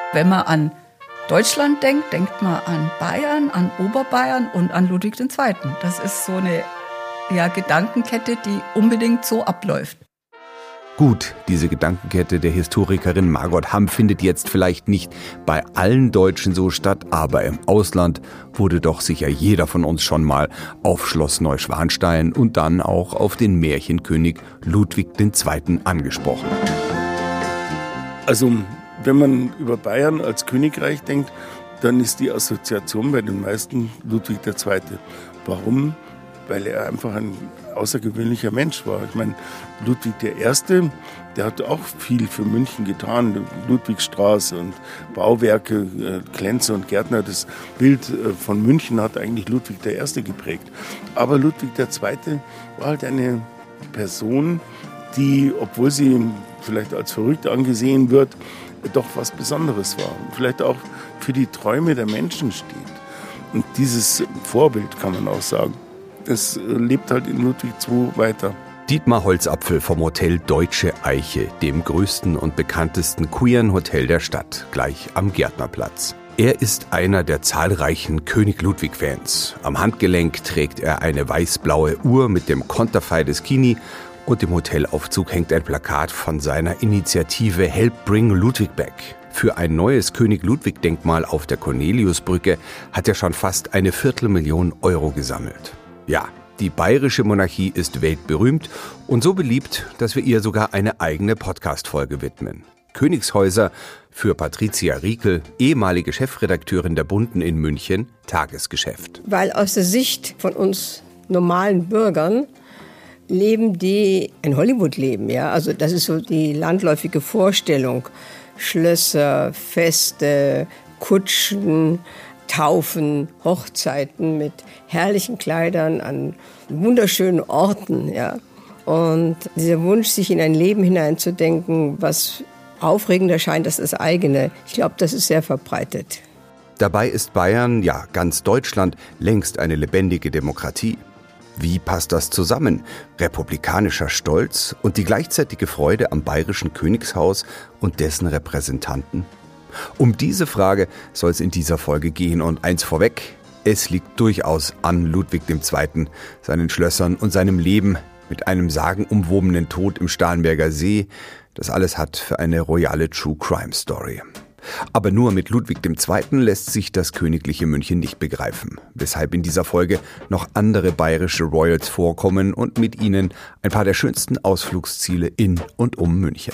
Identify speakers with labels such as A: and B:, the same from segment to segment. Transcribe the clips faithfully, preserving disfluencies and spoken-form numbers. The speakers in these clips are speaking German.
A: Wenn man an Deutschland denkt, denkt man an Bayern, an Oberbayern und an Ludwig der Zweite. Das ist so eine ja, Gedankenkette, die unbedingt so abläuft.
B: Gut, diese Gedankenkette der Historikerin Margot Hamm findet jetzt vielleicht nicht bei allen Deutschen so statt, aber im Ausland wurde doch sicher jeder von uns schon mal auf Schloss Neuschwanstein und dann auch auf den Märchenkönig Ludwig der Zweite angesprochen.
C: Also, wenn man über Bayern als Königreich denkt, dann ist die Assoziation bei den meisten Ludwig der Zweite. Warum? Weil er einfach ein außergewöhnlicher Mensch war. Ich meine, Ludwig der Erste, der hat auch viel für München getan. Ludwigstraße und Bauwerke, Klenzer und Gärtner. Das Bild von München hat eigentlich Ludwig der Erste geprägt. Aber Ludwig der Zweite war halt eine Person, die, obwohl sie vielleicht als verrückt angesehen wird, doch was Besonderes war. Vielleicht auch für die Träume der Menschen steht. Und dieses Vorbild, kann man auch sagen, das lebt halt in Ludwig der Zweite weiter.
B: Dietmar Holzapfel vom Hotel Deutsche Eiche, dem größten und bekanntesten queeren Hotel der Stadt, gleich am Gärtnerplatz. Er ist einer der zahlreichen König Ludwig-Fans. Am Handgelenk trägt er eine weiß-blaue Uhr mit dem Konterfei des Kini und im Hotelaufzug hängt ein Plakat von seiner Initiative Help Bring Ludwig Back. Für ein neues König-Ludwig-Denkmal auf der Corneliusbrücke hat er schon fast eine Viertelmillion Euro gesammelt. Ja, die bayerische Monarchie ist weltberühmt und so beliebt, dass wir ihr sogar eine eigene Podcast-Folge widmen. Königshäuser für Patricia Riekel, ehemalige Chefredakteurin der Bunden in München, Tagesgeschäft.
D: Weil aus der Sicht von uns normalen Bürgern leben die ein Hollywood-Leben, ja. Also das ist so die landläufige Vorstellung. Schlösser, Feste, Kutschen, Taufen, Hochzeiten mit herrlichen Kleidern an wunderschönen Orten, ja. Und dieser Wunsch, sich in ein Leben hineinzudenken, was aufregender scheint als das eigene, ich glaube, das ist sehr verbreitet.
B: Dabei ist Bayern, ja ganz Deutschland, längst eine lebendige Demokratie. Wie passt das zusammen? Republikanischer Stolz und die gleichzeitige Freude am bayerischen Königshaus und dessen Repräsentanten? Um diese Frage soll es in dieser Folge gehen und eins vorweg, es liegt durchaus an Ludwig der Zweite, seinen Schlössern und seinem Leben mit einem sagenumwobenen Tod im Starnberger See. Das alles hat für eine royale True-Crime-Story. Aber nur mit Ludwig der Zweite lässt sich das königliche München nicht begreifen, weshalb in dieser Folge noch andere bayerische Royals vorkommen und mit ihnen ein paar der schönsten Ausflugsziele in und um München.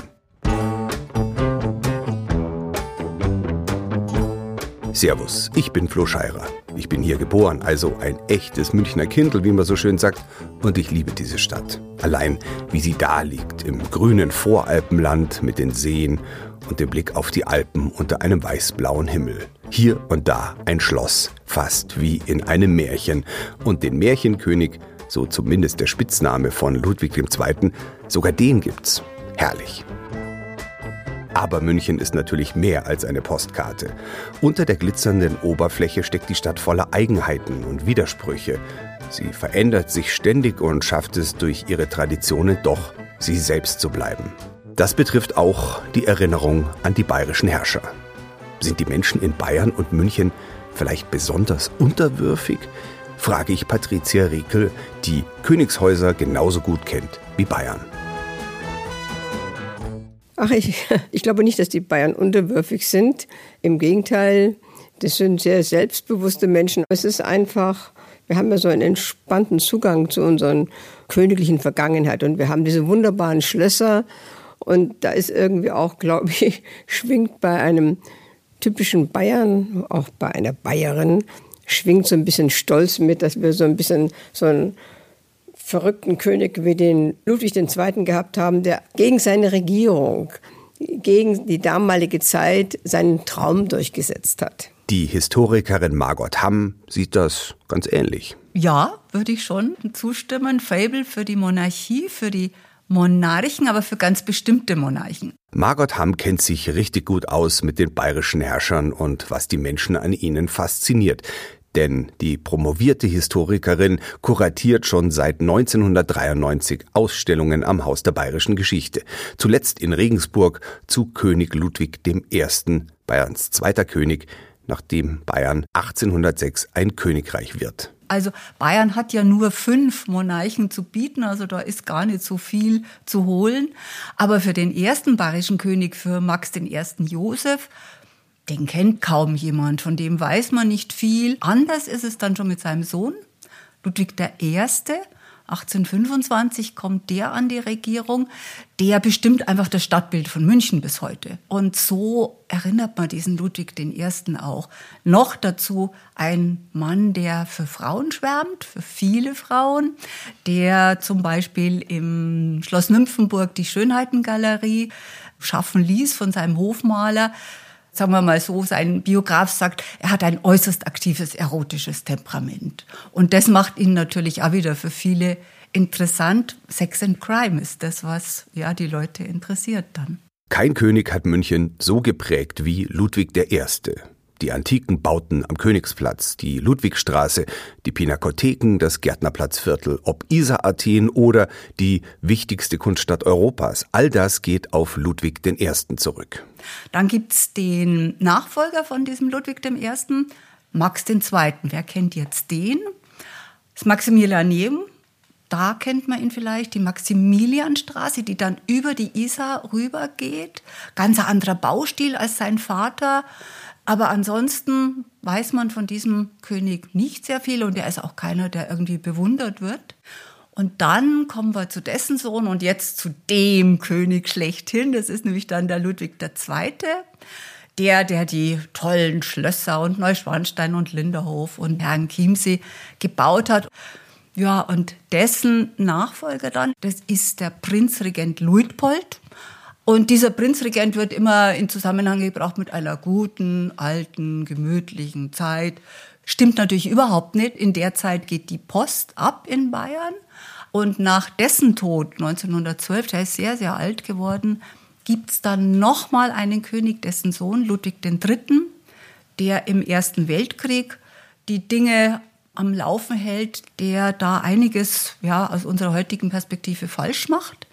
B: Servus, ich bin Flo Scheirer. Ich bin hier geboren, also ein echtes Münchner Kindl, wie man so schön sagt, und ich liebe diese Stadt. Allein, wie sie da liegt, im grünen Voralpenland mit den Seen und dem Blick auf die Alpen unter einem weiß-blauen Himmel. Hier und da ein Schloss, fast wie in einem Märchen. Und den Märchenkönig, so zumindest der Spitzname von Ludwig der Zweite, sogar den gibt's. Herrlich. Aber München ist natürlich mehr als eine Postkarte. Unter der glitzernden Oberfläche steckt die Stadt voller Eigenheiten und Widersprüche. Sie verändert sich ständig und schafft es durch ihre Traditionen doch, sie selbst zu bleiben. Das betrifft auch die Erinnerung an die bayerischen Herrscher. Sind die Menschen in Bayern und München vielleicht besonders unterwürfig? Frage ich Patricia Riekel, die Königshäuser genauso gut kennt wie Bayern.
D: Ach, ich, ich glaube nicht, dass die Bayern unterwürfig sind. Im Gegenteil, das sind sehr selbstbewusste Menschen. Es ist einfach, wir haben ja so einen entspannten Zugang zu unserer königlichen Vergangenheit. Und wir haben diese wunderbaren Schlösser. Und da ist irgendwie auch, glaube ich, schwingt bei einem typischen Bayern, auch bei einer Bayerin, schwingt so ein bisschen Stolz mit, dass wir so ein bisschen so ein verrückten König wie den Ludwig der Zweite gehabt haben, der gegen seine Regierung, gegen die damalige Zeit seinen Traum durchgesetzt hat.
B: Die Historikerin Margot Hamm sieht das ganz ähnlich.
A: Ja, würde ich schon zustimmen. Faible für die Monarchie, für die Monarchen, aber für ganz bestimmte Monarchen.
B: Margot Hamm kennt sich richtig gut aus mit den bayerischen Herrschern und was die Menschen an ihnen fasziniert. Denn die promovierte Historikerin kuratiert schon seit neunzehnhundertdreiundneunzig Ausstellungen am Haus der bayerischen Geschichte. Zuletzt in Regensburg zu König Ludwig der Erste Bayerns zweiter König, nachdem Bayern achtzehnhundertsechs ein Königreich wird.
A: Also Bayern hat ja nur fünf Monarchen zu bieten, also da ist gar nicht so viel zu holen. Aber für den ersten bayerischen König, für Max den ersten Joseph, den kennt kaum jemand, von dem weiß man nicht viel. Anders ist es dann schon mit seinem Sohn, Ludwig der Erste. achtzehnhundertfünfundzwanzig kommt der an die Regierung. Der bestimmt einfach das Stadtbild von München bis heute. Und so erinnert man diesen Ludwig den Ersten auch. Noch dazu ein Mann, der für Frauen schwärmt, für viele Frauen, der zum Beispiel im Schloss Nymphenburg die Schönheitengalerie schaffen ließ von seinem Hofmaler. Sagen wir mal so, sein Biograf sagt, er hat ein äußerst aktives, erotisches Temperament. Und das macht ihn natürlich auch wieder für viele interessant. Sex and Crime ist das, was ja die Leute interessiert dann.
B: Kein König hat München so geprägt wie Ludwig der Erste. Die antiken Bauten am Königsplatz, die Ludwigstraße, die Pinakotheken, das Gärtnerplatzviertel, ob Isar Athen oder die wichtigste Kunststadt Europas, all das geht auf Ludwig den Ersten zurück.
A: Dann gibt's den Nachfolger von diesem Ludwig dem Ersten, Max den Zweiten. Wer kennt jetzt den? Das Maximilianeum. Da kennt man ihn vielleicht, die Maximilianstraße, die dann über die Isar rübergeht. Ganz ein anderer Baustil als sein Vater. Aber ansonsten weiß man von diesem König nicht sehr viel und er ist auch keiner, der irgendwie bewundert wird. Und dann kommen wir zu dessen Sohn und jetzt zu dem König schlechthin. Das ist nämlich dann der Ludwig der Zweite. Der, der die tollen Schlösser und Neuschwanstein und Linderhof und Herrenchiemsee gebaut hat. Ja, und dessen Nachfolger dann, das ist der Prinzregent Luitpold. Und dieser Prinzregent wird immer in Zusammenhang gebracht mit einer guten, alten, gemütlichen Zeit. Stimmt natürlich überhaupt nicht. In der Zeit geht die Post ab in Bayern. Und nach dessen Tod, neunzehnhundertzwölf, der ist sehr, sehr alt geworden, gibt es dann nochmal einen König, dessen Sohn, Ludwig der Dritte., der im Ersten Weltkrieg die Dinge am Laufen hält, der da einiges ja, aus unserer heutigen Perspektive falsch macht.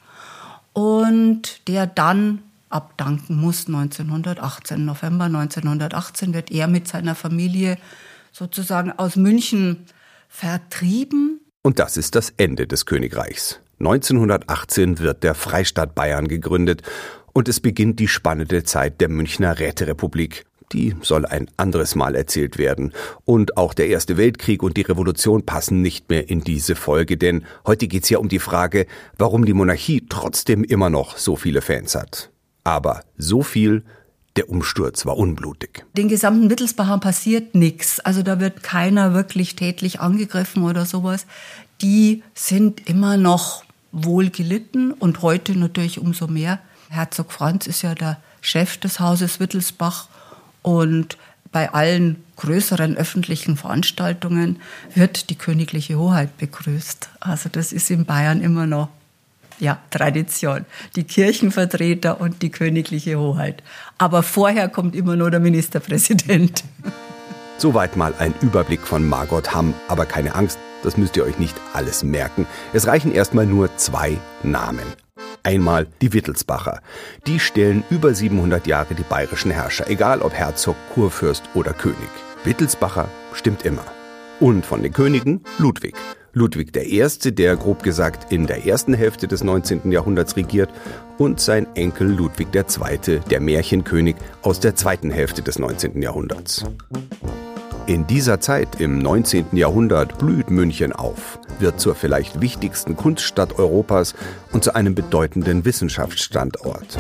A: Und der dann abdanken muss neunzehnhundertachtzehn. November neunzehnhundertachtzehn wird er mit seiner Familie sozusagen aus München vertrieben.
B: Und das ist das Ende des Königreichs. neunzehnhundertachtzehn wird der Freistaat Bayern gegründet und es beginnt die spannende Zeit der Münchner Räterepublik. Die soll ein anderes Mal erzählt werden. Und auch der Erste Weltkrieg und die Revolution passen nicht mehr in diese Folge, denn heute geht's ja um die Frage, warum die Monarchie trotzdem immer noch so viele Fans hat. Aber so viel, der Umsturz war unblutig.
A: Den gesamten Wittelsbachern passiert nichts. Also da wird keiner wirklich tätlich angegriffen oder sowas. Die sind immer noch wohl gelitten und heute natürlich umso mehr. Herzog Franz ist ja der Chef des Hauses Wittelsbach. Und bei allen größeren öffentlichen Veranstaltungen wird die königliche Hoheit begrüßt. Also das ist in Bayern immer noch ja, Tradition. Die Kirchenvertreter und die königliche Hoheit. Aber vorher kommt immer nur der Ministerpräsident.
B: Soweit mal ein Überblick von Margot Hamm. Aber keine Angst, das müsst ihr euch nicht alles merken. Es reichen erstmal nur zwei Namen. Einmal die Wittelsbacher. Die stellen über siebenhundert Jahre die bayerischen Herrscher, egal ob Herzog, Kurfürst oder König. Wittelsbacher stimmt immer. Und von den Königen Ludwig. Ludwig der Erste, der grob gesagt in der ersten Hälfte des neunzehnten Jahrhunderts regiert, und sein Enkel Ludwig der Zweite, der Märchenkönig aus der zweiten Hälfte des neunzehnten Jahrhunderts. In dieser Zeit, im neunzehnten Jahrhundert, blüht München auf, wird zur vielleicht wichtigsten Kunststadt Europas und zu einem bedeutenden Wissenschaftsstandort.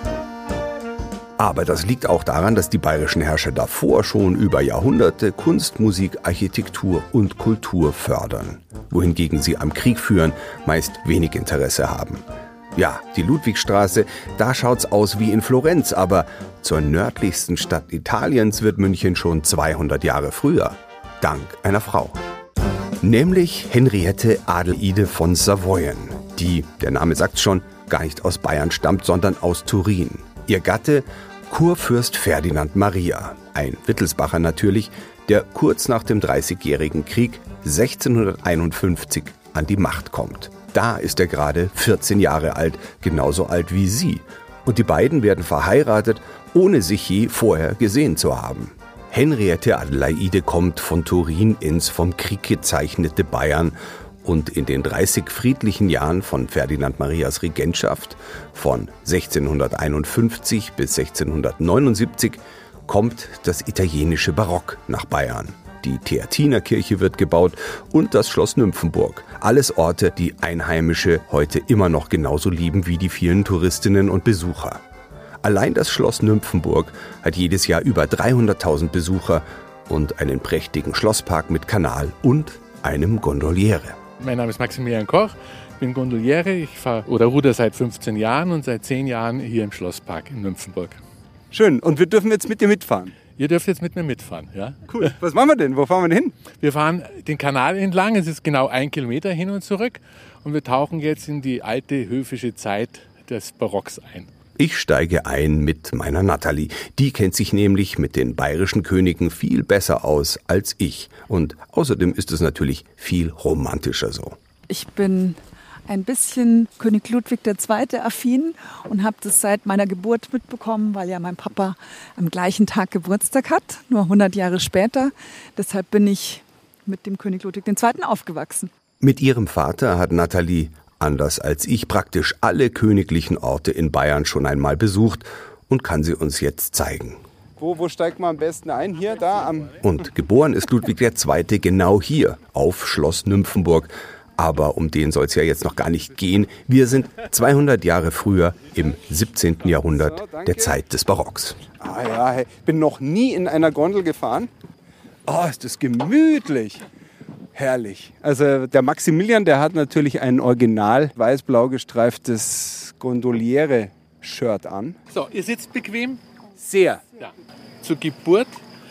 B: Aber das liegt auch daran, dass die bayerischen Herrscher davor schon über Jahrhunderte Kunst, Musik, Architektur und Kultur fördern, wohingegen sie am Krieg führen meist wenig Interesse haben. Ja, die Ludwigstraße, da schaut's aus wie in Florenz, aber zur nördlichsten Stadt Italiens wird München schon zweihundert Jahre früher. Dank einer Frau. Nämlich Henriette Adelide von Savoyen, die, der Name sagt's schon, gar nicht aus Bayern stammt, sondern aus Turin. Ihr Gatte, Kurfürst Ferdinand Maria, ein Wittelsbacher natürlich, der kurz nach dem Dreißigjährigen Krieg sechzehnhunderteinundfünfzig an die Macht kommt. Da ist er gerade vierzehn Jahre alt, genauso alt wie sie. Und die beiden werden verheiratet, ohne sich je vorher gesehen zu haben. Henriette Adelaide kommt von Turin ins vom Krieg gezeichnete Bayern und in den dreißig friedlichen Jahren von Ferdinand Marias Regentschaft von sechzehnhunderteinundfünfzig bis sechzehnhundertneunundsiebzig kommt das italienische Barock nach Bayern. Die Theatinerkirche wird gebaut und das Schloss Nymphenburg. Alles Orte, die Einheimische heute immer noch genauso lieben wie die vielen Touristinnen und Besucher. Allein das Schloss Nymphenburg hat jedes Jahr über dreihunderttausend Besucher und einen prächtigen Schlosspark mit Kanal und einem Gondoliere.
E: Mein Name ist Maximilian Koch, ich bin Gondoliere, ich fahre oder ruder seit fünfzehn Jahren und seit zehn Jahren hier im Schlosspark in Nymphenburg.
F: Schön, und wir dürfen jetzt mit dir mitfahren?
E: Ihr dürft jetzt mit mir mitfahren, ja?
F: Cool. Was machen wir denn? Wo fahren wir denn hin?
E: Wir fahren den Kanal entlang, es ist genau ein Kilometer hin und zurück und wir tauchen jetzt in die alte höfische Zeit des Barocks ein.
B: Ich steige ein mit meiner Nathalie. Die kennt sich nämlich mit den bayerischen Königen viel besser aus als ich. Und außerdem ist es natürlich viel romantischer so.
G: Ich bin ein bisschen König Ludwig der Zweite affin und habe das seit meiner Geburt mitbekommen, weil ja mein Papa am gleichen Tag Geburtstag hat, nur hundert Jahre später. Deshalb bin ich mit dem König Ludwig der Zweite aufgewachsen.
B: Mit ihrem Vater hat Nathalie, anders als ich, praktisch alle königlichen Orte in Bayern schon einmal besucht und kann sie uns jetzt zeigen.
F: Wo, wo steigt man am besten ein? Hier, da? Am
B: Und geboren ist Ludwig der Zweite genau hier, auf Schloss Nymphenburg. Aber um den soll es ja jetzt noch gar nicht gehen. Wir sind zweihundert Jahre früher, im siebzehnten Jahrhundert, der Zeit des Barocks.
F: Ah ja, hey, bin noch nie in einer Gondel gefahren. Oh, ist das gemütlich. Herrlich. Also der Maximilian, der hat natürlich ein original weiß-blau gestreiftes Gondoliere-Shirt an.
E: So, ihr sitzt bequem?
F: Sehr.
E: Ja. Zur Geburt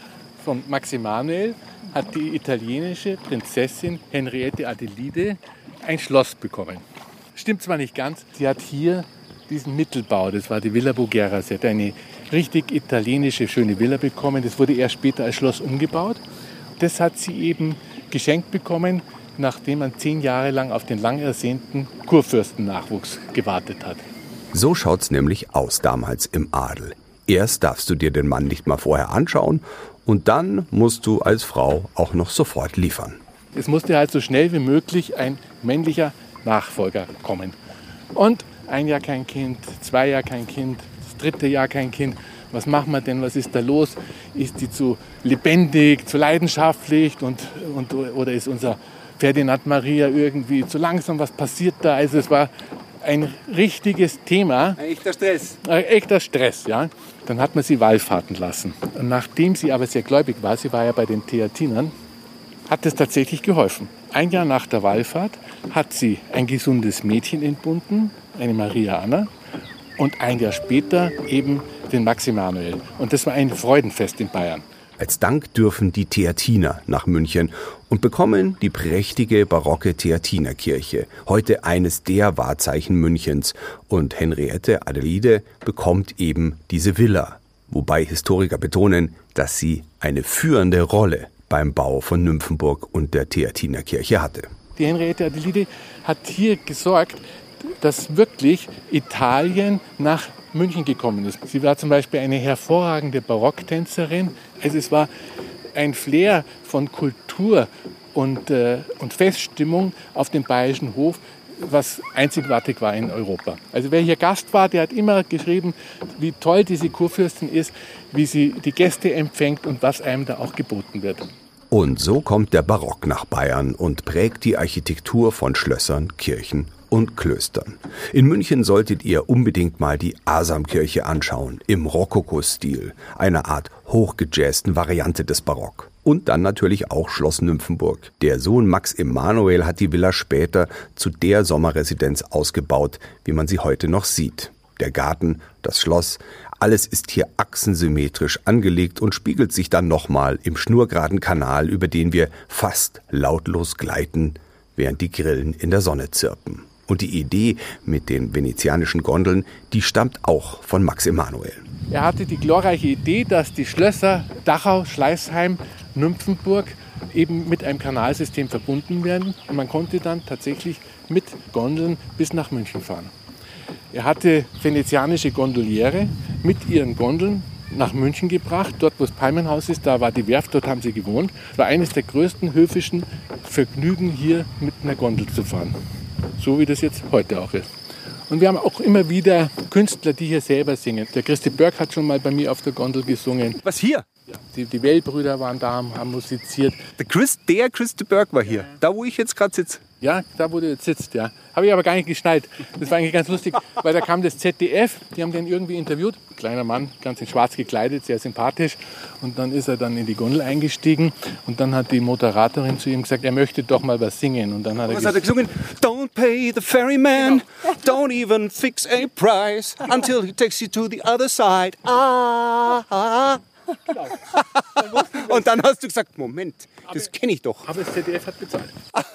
E: von Max Emanuel hat die italienische Prinzessin Henriette Adelaide ein Schloss bekommen. Stimmt zwar nicht ganz, sie hat hier diesen Mittelbau, das war die Villa Voghera, sie hat eine richtig italienische, schöne Villa bekommen. Das wurde erst später als Schloss umgebaut. Das hat sie eben geschenkt bekommen, nachdem man zehn Jahre lang auf den lang ersehnten Kurfürstennachwuchs gewartet hat.
B: So schaut's nämlich aus damals im Adel. Erst darfst du dir den Mann nicht mal vorher anschauen und dann musst du als Frau auch noch sofort liefern.
E: Es musste halt so schnell wie möglich ein männlicher Nachfolger kommen. Und ein Jahr kein Kind, zwei Jahre kein Kind, das dritte Jahr kein Kind. Was machen wir denn? Was ist da los? Ist die zu lebendig, zu leidenschaftlich und, und, oder ist unser Ferdinand Maria irgendwie zu langsam? Was passiert da? Also es war ein richtiges Thema.
F: Ein echter Stress.
E: Ein echter Stress, ja. Dann hat man sie wallfahrten lassen. Und nachdem sie aber sehr gläubig war, sie war ja bei den Theatinern, hat es tatsächlich geholfen. Ein Jahr nach der Wallfahrt hat sie ein gesundes Mädchen entbunden, eine Maria Anna, und ein Jahr später eben den Max Emanuel. Und das war ein Freudenfest in Bayern.
B: Als Dank dürfen die Theatiner nach München und bekommen die prächtige barocke Theatinerkirche, heute eines der Wahrzeichen Münchens. Und Henriette Adelaide bekommt eben diese Villa, wobei Historiker betonen, dass sie eine führende Rolle beim Bau von Nymphenburg und der Theatinerkirche hatte.
E: Die Henriette Adelaide hat hier gesorgt, dass wirklich Italien nach München gekommen ist. Sie war zum Beispiel eine hervorragende Barocktänzerin. Also es war ein Flair von Kultur und, äh, und Feststimmung auf dem Bayerischen Hof, was einzigartig war in Europa. Also wer hier Gast war, der hat immer geschrieben, wie toll diese Kurfürstin ist, wie sie die Gäste empfängt und was einem da auch geboten wird.
B: Und so kommt der Barock nach Bayern und prägt die Architektur von Schlössern, Kirchen und Klöstern. In München solltet ihr unbedingt mal die Asamkirche anschauen, im Rokoko-Stil, einer Art hochgejazzten Variante des Barock. Und dann natürlich auch Schloss Nymphenburg. Der Sohn Max Emanuel hat die Villa später zu der Sommerresidenz ausgebaut, wie man sie heute noch sieht. Der Garten, das Schloss, alles ist hier achsensymmetrisch angelegt und spiegelt sich dann nochmal im schnurgeraden Kanal, über den wir fast lautlos gleiten, während die Grillen in der Sonne zirpen. Und die Idee mit den venezianischen Gondeln, die stammt auch von Max Emanuel.
E: Er hatte die glorreiche Idee, dass die Schlösser Dachau, Schleißheim, Nymphenburg eben mit einem Kanalsystem verbunden werden. Und man konnte dann tatsächlich mit Gondeln bis nach München fahren. Er hatte venezianische Gondoliere mit ihren Gondeln nach München gebracht. Dort, wo das Palmenhaus ist, da war die Werft, dort haben sie gewohnt. Es war eines der größten höfischen Vergnügen, hier mit einer Gondel zu fahren. So wie das jetzt heute auch ist. Und wir haben auch immer wieder Künstler, die hier selber singen. Der Christi Börk hat schon mal bei mir auf der Gondel gesungen.
F: Was hier?
E: Ja, die, die Well-Brüder waren da, haben musiziert.
F: Der Chris, der Christi Börk war hier, da wo ich jetzt gerade sitze.
E: Ja, da wo du jetzt sitzt, ja. Habe ich aber gar nicht geschnallt. Das war eigentlich ganz lustig, weil da kam das Z D F, die haben den irgendwie interviewt. Kleiner Mann, ganz in schwarz gekleidet, sehr sympathisch. Und dann ist er dann in die Gondel eingestiegen und dann hat die Moderatorin zu ihm gesagt, er möchte doch mal was singen. Und dann hat er
F: Was hat er gesungen? Don't pay the ferryman,
E: genau.
F: Don't even fix a price until he takes you to the other side. Ah, ah.
E: Genau.
F: Und dann hast du gesagt, Moment, das kenne ich doch.
E: Aber das Z D F hat bezahlt.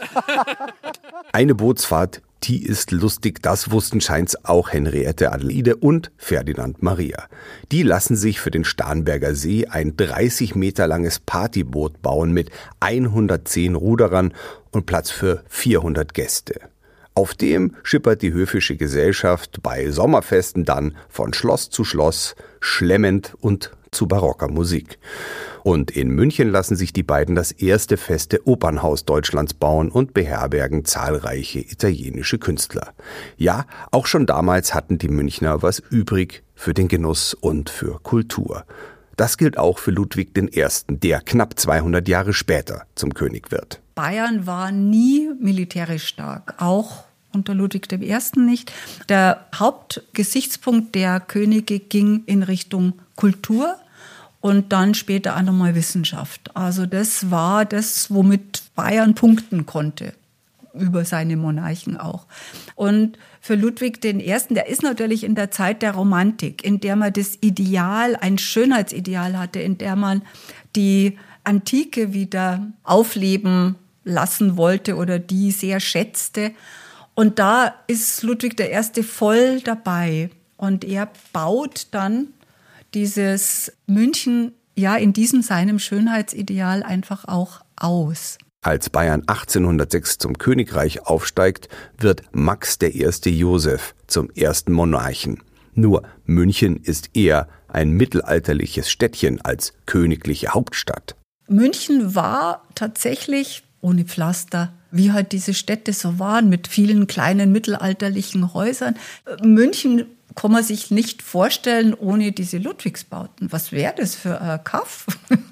B: Eine Bootsfahrt, die ist lustig, das wussten scheint's auch Henriette Adelaide und Ferdinand Maria. Die lassen sich für den Starnberger See ein dreißig Meter langes Partyboot bauen mit hundertzehn Ruderern und Platz für vierhundert Gäste. Auf dem schippert die höfische Gesellschaft bei Sommerfesten dann von Schloss zu Schloss, schlemmend und zu barocker Musik. Und in München lassen sich die beiden das erste feste Opernhaus Deutschlands bauen und beherbergen zahlreiche italienische Künstler. Ja, auch schon damals hatten die Münchner was übrig für den Genuss und für Kultur. Das gilt auch für Ludwig der Erste., der knapp zweihundert Jahre später zum König wird.
A: Bayern war nie militärisch stark, auch unter Ludwig der Erste. nicht. Der Hauptgesichtspunkt der Könige ging in Richtung Kultur und dann später auch nochmal Wissenschaft. Also das war das, womit Bayern punkten konnte, über seine Monarchen auch. Und für Ludwig der Erste., der ist natürlich in der Zeit der Romantik, in der man das Ideal, ein Schönheitsideal hatte, in der man die Antike wieder aufleben lassen wollte oder die sehr schätzte. Und da ist Ludwig der Erste. voll dabei. Und er baut dann dieses München ja in diesem seinem Schönheitsideal einfach auch aus.
B: Als Bayern achtzehnhundertsechs zum Königreich aufsteigt, wird Max der Erste Joseph zum ersten Monarchen. Nur München ist eher ein mittelalterliches Städtchen als königliche Hauptstadt.
A: München war tatsächlich ohne Pflaster, wie halt diese Städte so waren, mit vielen kleinen mittelalterlichen Häusern. München kann man sich nicht vorstellen ohne diese Ludwigsbauten. Was wäre das für ein Kaff?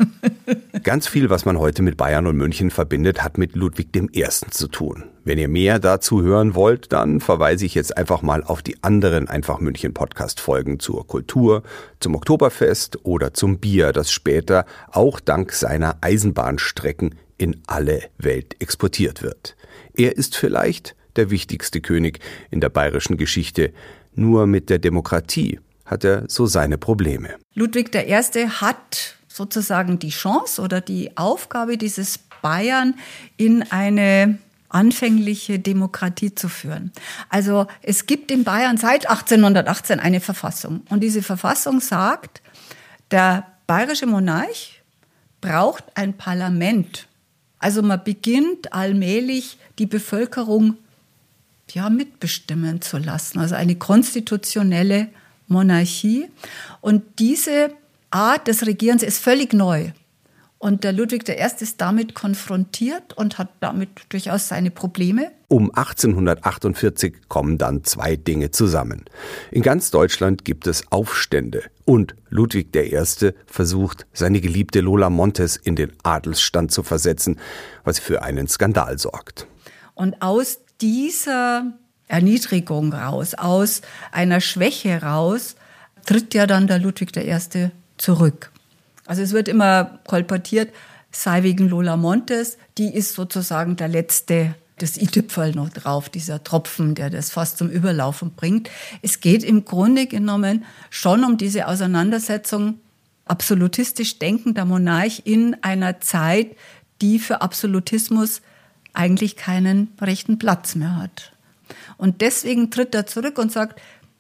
B: Ganz viel, was man heute mit Bayern und München verbindet, hat mit Ludwig der Erste. zu tun. Wenn ihr mehr dazu hören wollt, dann verweise ich jetzt einfach mal auf die anderen Einfach München Podcast-Folgen zur Kultur, zum Oktoberfest oder zum Bier, das später auch dank seiner Eisenbahnstrecken in alle Welt exportiert wird. Er ist vielleicht der wichtigste König in der bayerischen Geschichte. Nur mit der Demokratie hat er so seine Probleme.
A: Ludwig der Erste. hat sozusagen die Chance oder die Aufgabe, dieses Bayern in eine anfängliche Demokratie zu führen. Also es gibt in Bayern seit achtzehnhundertachtzehn eine Verfassung. Und diese Verfassung sagt, der bayerische Monarch braucht ein Parlament. Also man beginnt allmählich die Bevölkerung ja, mitbestimmen zu lassen. Also eine konstitutionelle Monarchie. Und diese Art des Regierens ist völlig neu. Und der Ludwig der Erste. ist damit konfrontiert und hat damit durchaus seine Probleme.
B: Um achtzehnhundertachtundvierzig kommen dann zwei Dinge zusammen. In ganz Deutschland gibt es Aufstände und Ludwig der Erste. versucht, seine geliebte Lola Montez in den Adelsstand zu versetzen, was für einen Skandal sorgt.
A: Und aus dieser Erniedrigung raus, aus einer Schwäche raus, tritt ja dann der Ludwig der Erste. zurück. Also es wird immer kolportiert, sei wegen Lola Montez, die ist sozusagen der letzte, das i-Tüpferl noch drauf, dieser Tropfen, der das fast zum Überlaufen bringt. Es geht im Grunde genommen schon um diese Auseinandersetzung, absolutistisch denkender Monarch in einer Zeit, die für Absolutismus eigentlich keinen rechten Platz mehr hat. Und deswegen tritt er zurück und sagt,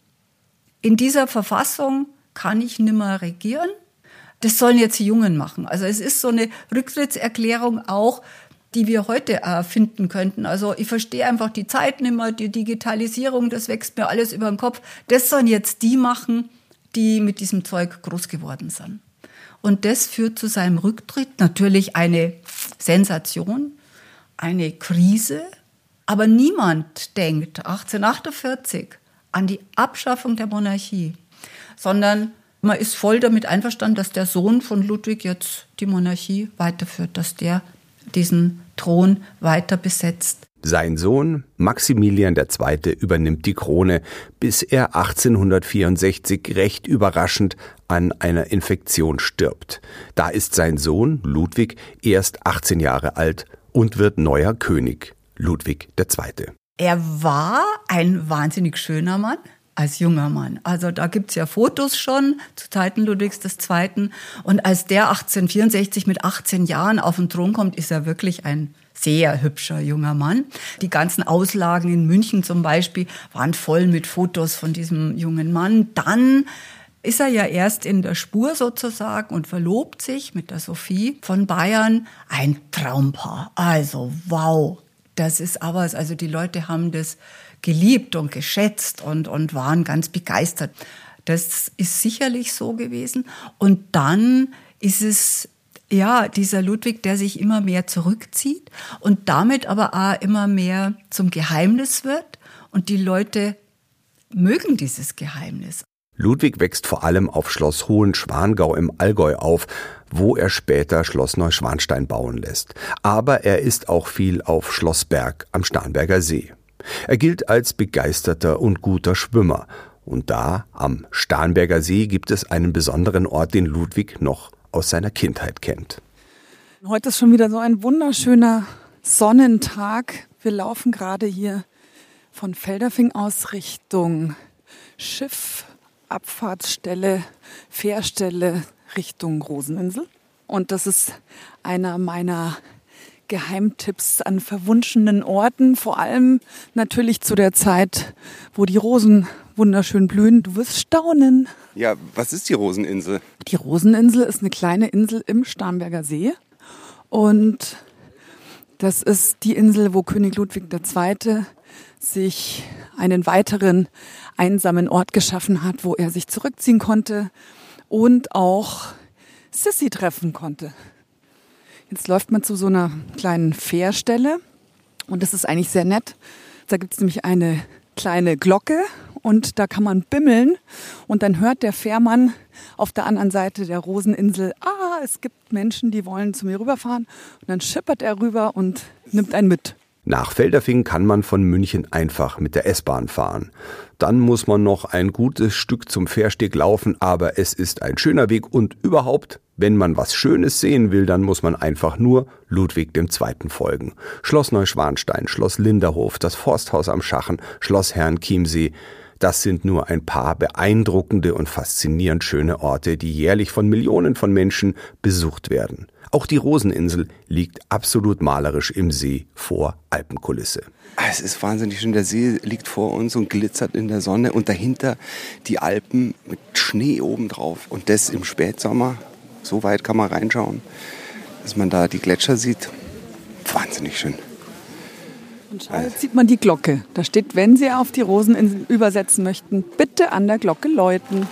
A: in dieser Verfassung kann ich nimmer regieren. Das sollen jetzt die Jungen machen. Also es ist so eine Rücktrittserklärung auch die wir heute erfinden könnten. Also ich verstehe einfach die Zeit nicht mehr, die Digitalisierung, das wächst mir alles über den Kopf. Das sollen jetzt die machen, die mit diesem Zeug groß geworden sind. Und das führt zu seinem Rücktritt. Natürlich eine Sensation, eine Krise. Aber niemand denkt achtzehnhundertachtundvierzig an die Abschaffung der Monarchie, sondern man ist voll damit einverstanden, dass der Sohn von Ludwig jetzt die Monarchie weiterführt, dass der diesen Thron weiter besetzt.
B: Sein Sohn Maximilian der Zweite übernimmt die Krone, bis er achtzehnhundertvierundsechzig recht überraschend an einer Infektion stirbt. Da ist sein Sohn Ludwig erst achtzehn Jahre alt und wird neuer König, Ludwig der Zweite.
A: Er war ein wahnsinnig schöner Mann. Als junger Mann. Also da gibt's ja Fotos schon zu Zeiten Ludwigs des Zweiten. Und als der achtzehnhundertvierundsechzig mit achtzehn Jahren auf den Thron kommt, ist er wirklich ein sehr hübscher junger Mann. Die ganzen Auslagen in München zum Beispiel waren voll mit Fotos von diesem jungen Mann. Dann ist er ja erst in der Spur sozusagen und verlobt sich mit der Sophie von Bayern. Ein Traumpaar. Also wow, das ist aber, also die Leute haben das geliebt und geschätzt und, und waren ganz begeistert. Das ist sicherlich so gewesen. Und dann ist es, ja, dieser Ludwig, der sich immer mehr zurückzieht und damit aber auch immer mehr zum Geheimnis wird. Und die Leute mögen dieses Geheimnis.
B: Ludwig wächst vor allem auf Schloss Hohenschwangau im Allgäu auf, wo er später Schloss Neuschwanstein bauen lässt. Aber er ist auch viel auf Schloss Berg am Starnberger See. Er gilt als begeisterter und guter Schwimmer. Und da, am Starnberger See, gibt es einen besonderen Ort, den Ludwig noch aus seiner Kindheit kennt.
G: Heute ist schon wieder so ein wunderschöner Sonnentag. Wir laufen gerade hier von Feldafing aus Richtung Schiff, Abfahrtsstelle, Fährstelle Richtung Roseninsel. Und das ist einer meiner Geheimtipps an verwunschenen Orten, vor allem natürlich zu der Zeit, wo die Rosen wunderschön blühen. Du wirst staunen.
F: Ja, was ist die Roseninsel?
G: Die Roseninsel ist eine kleine Insel im Starnberger See und das ist die Insel, wo König Ludwig der Zweite sich einen weiteren einsamen Ort geschaffen hat, wo er sich zurückziehen konnte und auch Sissi treffen konnte. Jetzt läuft man zu so einer kleinen Fährstelle und das ist eigentlich sehr nett. Da gibt es nämlich eine kleine Glocke und da kann man bimmeln und dann hört der Fährmann auf der anderen Seite der Roseninsel, ah, es gibt Menschen, die wollen zu mir rüberfahren und dann schippert er rüber und nimmt einen mit.
B: Nach Feldafing kann man von München einfach mit der S-Bahn fahren. Dann muss man noch ein gutes Stück zum Fährsteg laufen, aber es ist ein schöner Weg und überhaupt, wenn man was Schönes sehen will, dann muss man einfach nur Ludwig dem Zweiten folgen. Schloss Neuschwanstein, Schloss Linderhof, das Forsthaus am Schachen, Schloss Herrenchiemsee. Das sind nur ein paar beeindruckende und faszinierend schöne Orte, die jährlich von Millionen von Menschen besucht werden. Auch die Roseninsel liegt absolut malerisch im See vor Alpenkulisse.
F: Es ist wahnsinnig schön. Der See liegt vor uns und glitzert in der Sonne. Und dahinter die Alpen mit Schnee obendrauf. Und das im Spätsommer. So weit kann man reinschauen, dass man da die Gletscher sieht. Wahnsinnig schön.
G: Und schau, jetzt sieht man die Glocke. Da steht, wenn Sie auf die Roseninsel übersetzen möchten, bitte an der Glocke läuten.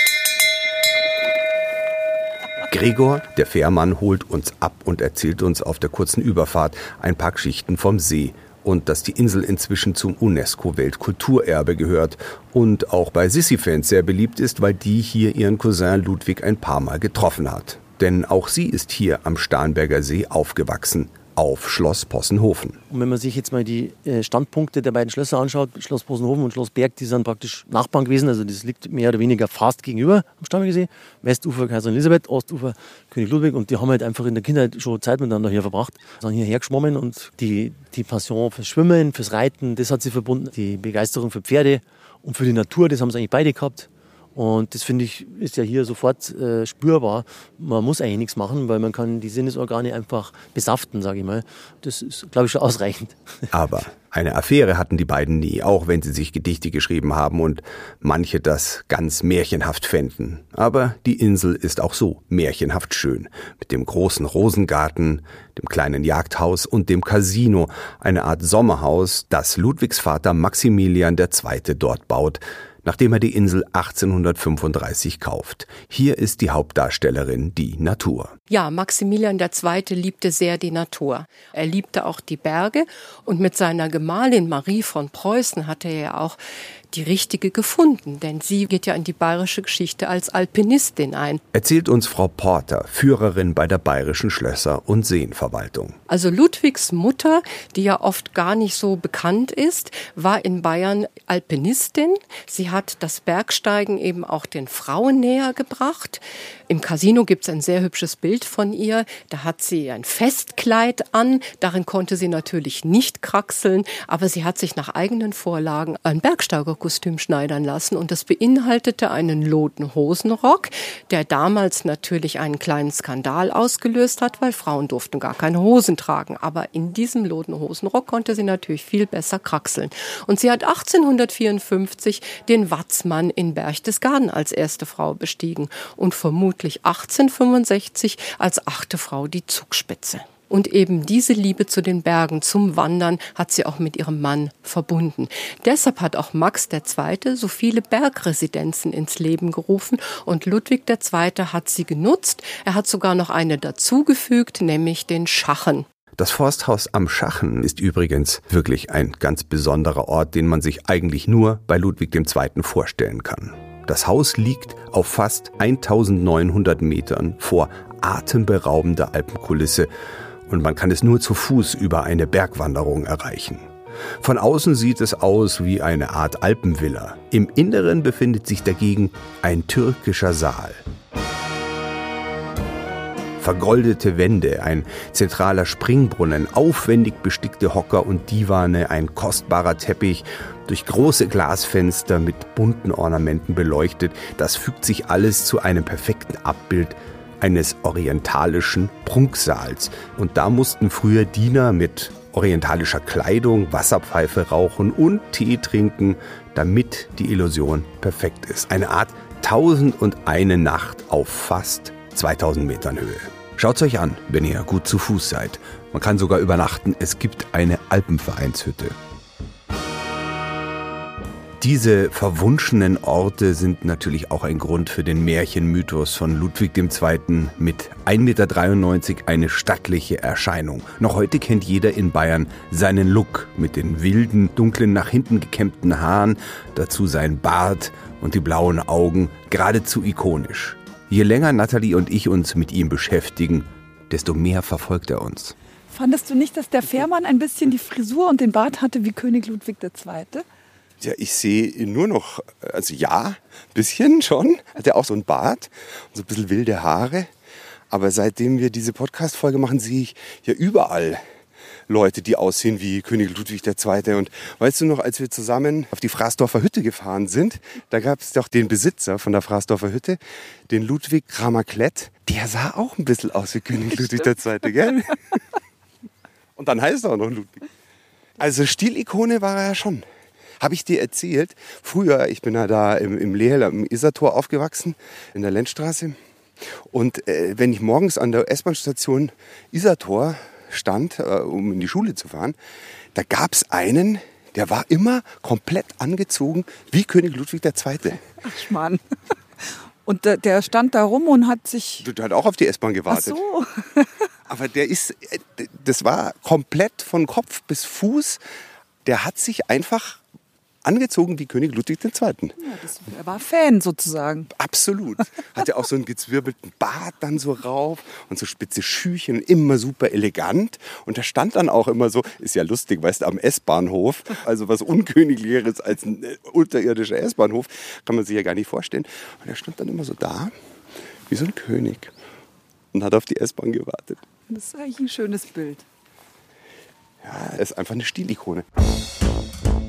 B: Gregor, der Fährmann, holt uns ab und erzählt uns auf der kurzen Überfahrt ein paar Geschichten vom See und dass die Insel inzwischen zum UNESCO-Weltkulturerbe gehört und auch bei Sissi-Fans sehr beliebt ist, weil die hier ihren Cousin Ludwig ein paar Mal getroffen hat. Denn auch sie ist hier am Starnberger See aufgewachsen, auf Schloss Possenhofen.
H: Und wenn man sich jetzt mal die Standpunkte der beiden Schlösser anschaut, Schloss Possenhofen und Schloss Berg, die sind praktisch Nachbarn gewesen, also das liegt mehr oder weniger fast gegenüber am Starnberger See. Westufer Kaiserin Elisabeth, Ostufer König Ludwig und die haben halt einfach in der Kindheit schon Zeit miteinander hier verbracht, sind hierher geschwommen und die, die Passion fürs Schwimmen, fürs Reiten, das hat sie verbunden, die Begeisterung für Pferde und für die Natur, das haben sie eigentlich beide gehabt. Und das finde ich, ist ja hier sofort äh, spürbar. Man muss eigentlich nichts machen, weil man kann die Sinnesorgane einfach besaften, sage ich mal. Das ist, glaube ich, schon ausreichend.
B: Aber eine Affäre hatten die beiden nie, auch wenn sie sich Gedichte geschrieben haben und manche das ganz märchenhaft fänden. Aber die Insel ist auch so märchenhaft schön. Mit dem großen Rosengarten, dem kleinen Jagdhaus und dem Casino. Eine Art Sommerhaus, das Ludwigs Vater Maximilian der Zweite dort baut, nachdem er die Insel achtzehnhundertfünfunddreißig kauft. Hier ist die Hauptdarstellerin die Natur.
I: Ja, Maximilian der Zweite liebte sehr die Natur. Er liebte auch die Berge und mit seiner Gemahlin Marie von Preußen hatte er ja auch die richtige gefunden, denn sie geht ja in die bayerische Geschichte als Alpinistin ein.
B: Erzählt uns Frau Porter, Führerin bei der Bayerischen Schlösser- und Seenverwaltung.
I: Also Ludwigs Mutter, die ja oft gar nicht so bekannt ist, war in Bayern Alpinistin. Sie hat das Bergsteigen eben auch den Frauen näher gebracht. Im Casino gibt es ein sehr hübsches Bild von ihr. Da hat sie ein Festkleid an. Darin konnte sie natürlich nicht kraxeln, aber sie hat sich nach eigenen Vorlagen ein Bergsteigerkostüm schneidern lassen. Und das beinhaltete einen loten Hosenrock, der damals natürlich einen kleinen Skandal ausgelöst hat, weil Frauen durften gar keine Hosen tragen. Aber in diesem loten Hosenrock konnte sie natürlich viel besser kraxeln. Und sie hat achtzehnhundertvierundfünfzig den Watzmann in Berchtesgaden als erste Frau bestiegen und vermutlich achtzehnhundertfünfundsechzig als achte Frau die Zugspitze. Und eben diese Liebe zu den Bergen, zum Wandern, hat sie auch mit ihrem Mann verbunden. Deshalb hat auch Max der Zweite so viele Bergresidenzen ins Leben gerufen und Ludwig der Zweite hat sie genutzt. Er hat sogar noch eine dazugefügt, nämlich den Schachen.
B: Das Forsthaus am Schachen ist übrigens wirklich ein ganz besonderer Ort, den man sich eigentlich nur bei Ludwig der Zweite vorstellen kann. Das Haus liegt auf fast eintausendneunhundert Metern vor atemberaubender Alpenkulisse und man kann es nur zu Fuß über eine Bergwanderung erreichen. Von außen sieht es aus wie eine Art Alpenvilla. Im Inneren befindet sich dagegen ein türkischer Saal. Vergoldete Wände, ein zentraler Springbrunnen, aufwendig bestickte Hocker und Divane, ein kostbarer Teppich, durch große Glasfenster mit bunten Ornamenten beleuchtet. Das fügt sich alles zu einem perfekten Abbild eines orientalischen Prunksaals. Und da mussten früher Diener mit orientalischer Kleidung Wasserpfeife rauchen und Tee trinken, damit die Illusion perfekt ist. Eine Art Tausendundeine Nacht auf fast zweitausend Metern Höhe. Schaut's euch an, wenn ihr gut zu Fuß seid. Man kann sogar übernachten, es gibt eine Alpenvereinshütte. Diese verwunschenen Orte sind natürlich auch ein Grund für den Märchenmythos von Ludwig der Zweite mit ein Meter dreiundneunzig eine stattliche Erscheinung. Noch heute kennt jeder in Bayern seinen Look mit den wilden, dunklen, nach hinten gekämmten Haaren, dazu sein Bart und die blauen Augen, geradezu ikonisch. Je länger Nathalie und ich uns mit ihm beschäftigen, desto mehr verfolgt er uns.
G: Fandest du nicht, dass der Fährmann ein bisschen die Frisur und den Bart hatte wie König Ludwig der Zweite?
F: Ja, ich sehe nur noch, also ja, ein bisschen schon. Hat er auch so einen Bart und so ein bisschen wilde Haare. Aber seitdem wir diese Podcast-Folge machen, sehe ich ja überall Leute, die aussehen wie König Ludwig der Zweite. Und weißt du noch, als wir zusammen auf die Fraßdorfer Hütte gefahren sind, da gab es doch den Besitzer von der Fraßdorfer Hütte, den Ludwig Kramer-Klett. Der sah auch ein bisschen aus wie König Ludwig der Zweite, gell? Und dann heißt er auch noch Ludwig. Also Stilikone war er ja schon. Habe ich dir erzählt, früher, ich bin ja da im, im Lehel, am Isartor aufgewachsen, in der Lenzstraße. Und äh, wenn ich morgens an der S-Bahn-Station Isartor stand, äh, um in die Schule zu fahren, da gab es einen, der war immer komplett angezogen wie König Ludwig der Zweite.
G: Ach Mann. Und der, der stand da rum und hat sich...
F: Der hat auch auf die S-Bahn gewartet.
G: Ach so.
F: Aber der ist, das war komplett von Kopf bis Fuß, der hat sich einfach angezogen wie König Ludwig der Zweite.
G: Ja, das, er war Fan sozusagen.
F: Absolut. Hatte auch so einen gezwirbelten Bart dann so rauf und so spitze Schüchen, immer super elegant. Und da stand dann auch immer so, ist ja lustig, weißt du, am S-Bahnhof, also was Unköniglicheres als ein unterirdischer S-Bahnhof, kann man sich ja gar nicht vorstellen. Und er stand dann immer so da, wie so ein König und hat auf die S-Bahn gewartet.
G: Das ist eigentlich ein schönes Bild.
F: Ja, er ist einfach eine Stilikone.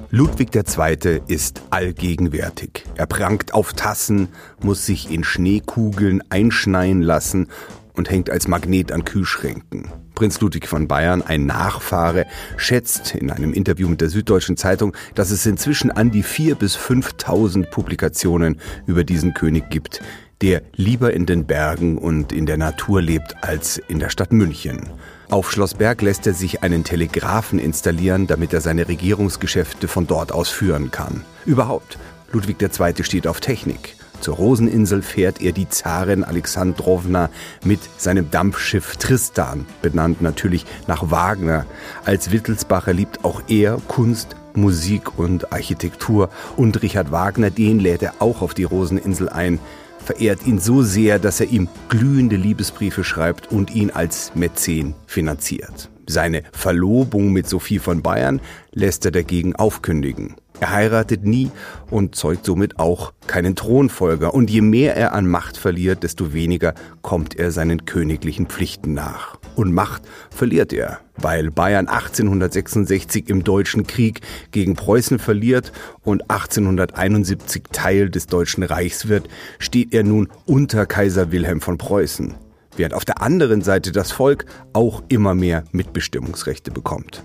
B: Ludwig der Zweite ist allgegenwärtig. Er prangt auf Tassen, muss sich in Schneekugeln einschneien lassen und hängt als Magnet an Kühlschränken. Prinz Ludwig von Bayern, ein Nachfahre, schätzt in einem Interview mit der Süddeutschen Zeitung, dass es inzwischen an die viertausend bis fünftausend Publikationen über diesen König gibt, der lieber in den Bergen und in der Natur lebt als in der Stadt München. Auf Schloss Berg lässt er sich einen Telegraphen installieren, damit er seine Regierungsgeschäfte von dort aus führen kann. Überhaupt, Ludwig der Zweite steht auf Technik. Zur Roseninsel fährt er die Zarin Alexandrowna mit seinem Dampfschiff Tristan, benannt natürlich nach Wagner. Als Wittelsbacher liebt auch er Kunst, Musik und Architektur. Und Richard Wagner, den lädt er auch auf die Roseninsel ein, verehrt ihn so sehr, dass er ihm glühende Liebesbriefe schreibt und ihn als Mäzen finanziert. Seine Verlobung mit Sophie von Bayern lässt er dagegen aufkündigen. Er heiratet nie und zeugt somit auch keinen Thronfolger. Und je mehr er an Macht verliert, desto weniger kommt er seinen königlichen Pflichten nach. Und Macht verliert er, weil Bayern achtzehnhundertsechsundsechzig im Deutschen Krieg gegen Preußen verliert und achtzehnhunderteinundsiebzig Teil des Deutschen Reichs wird, steht er nun unter Kaiser Wilhelm von Preußen, während auf der anderen Seite das Volk auch immer mehr Mitbestimmungsrechte bekommt.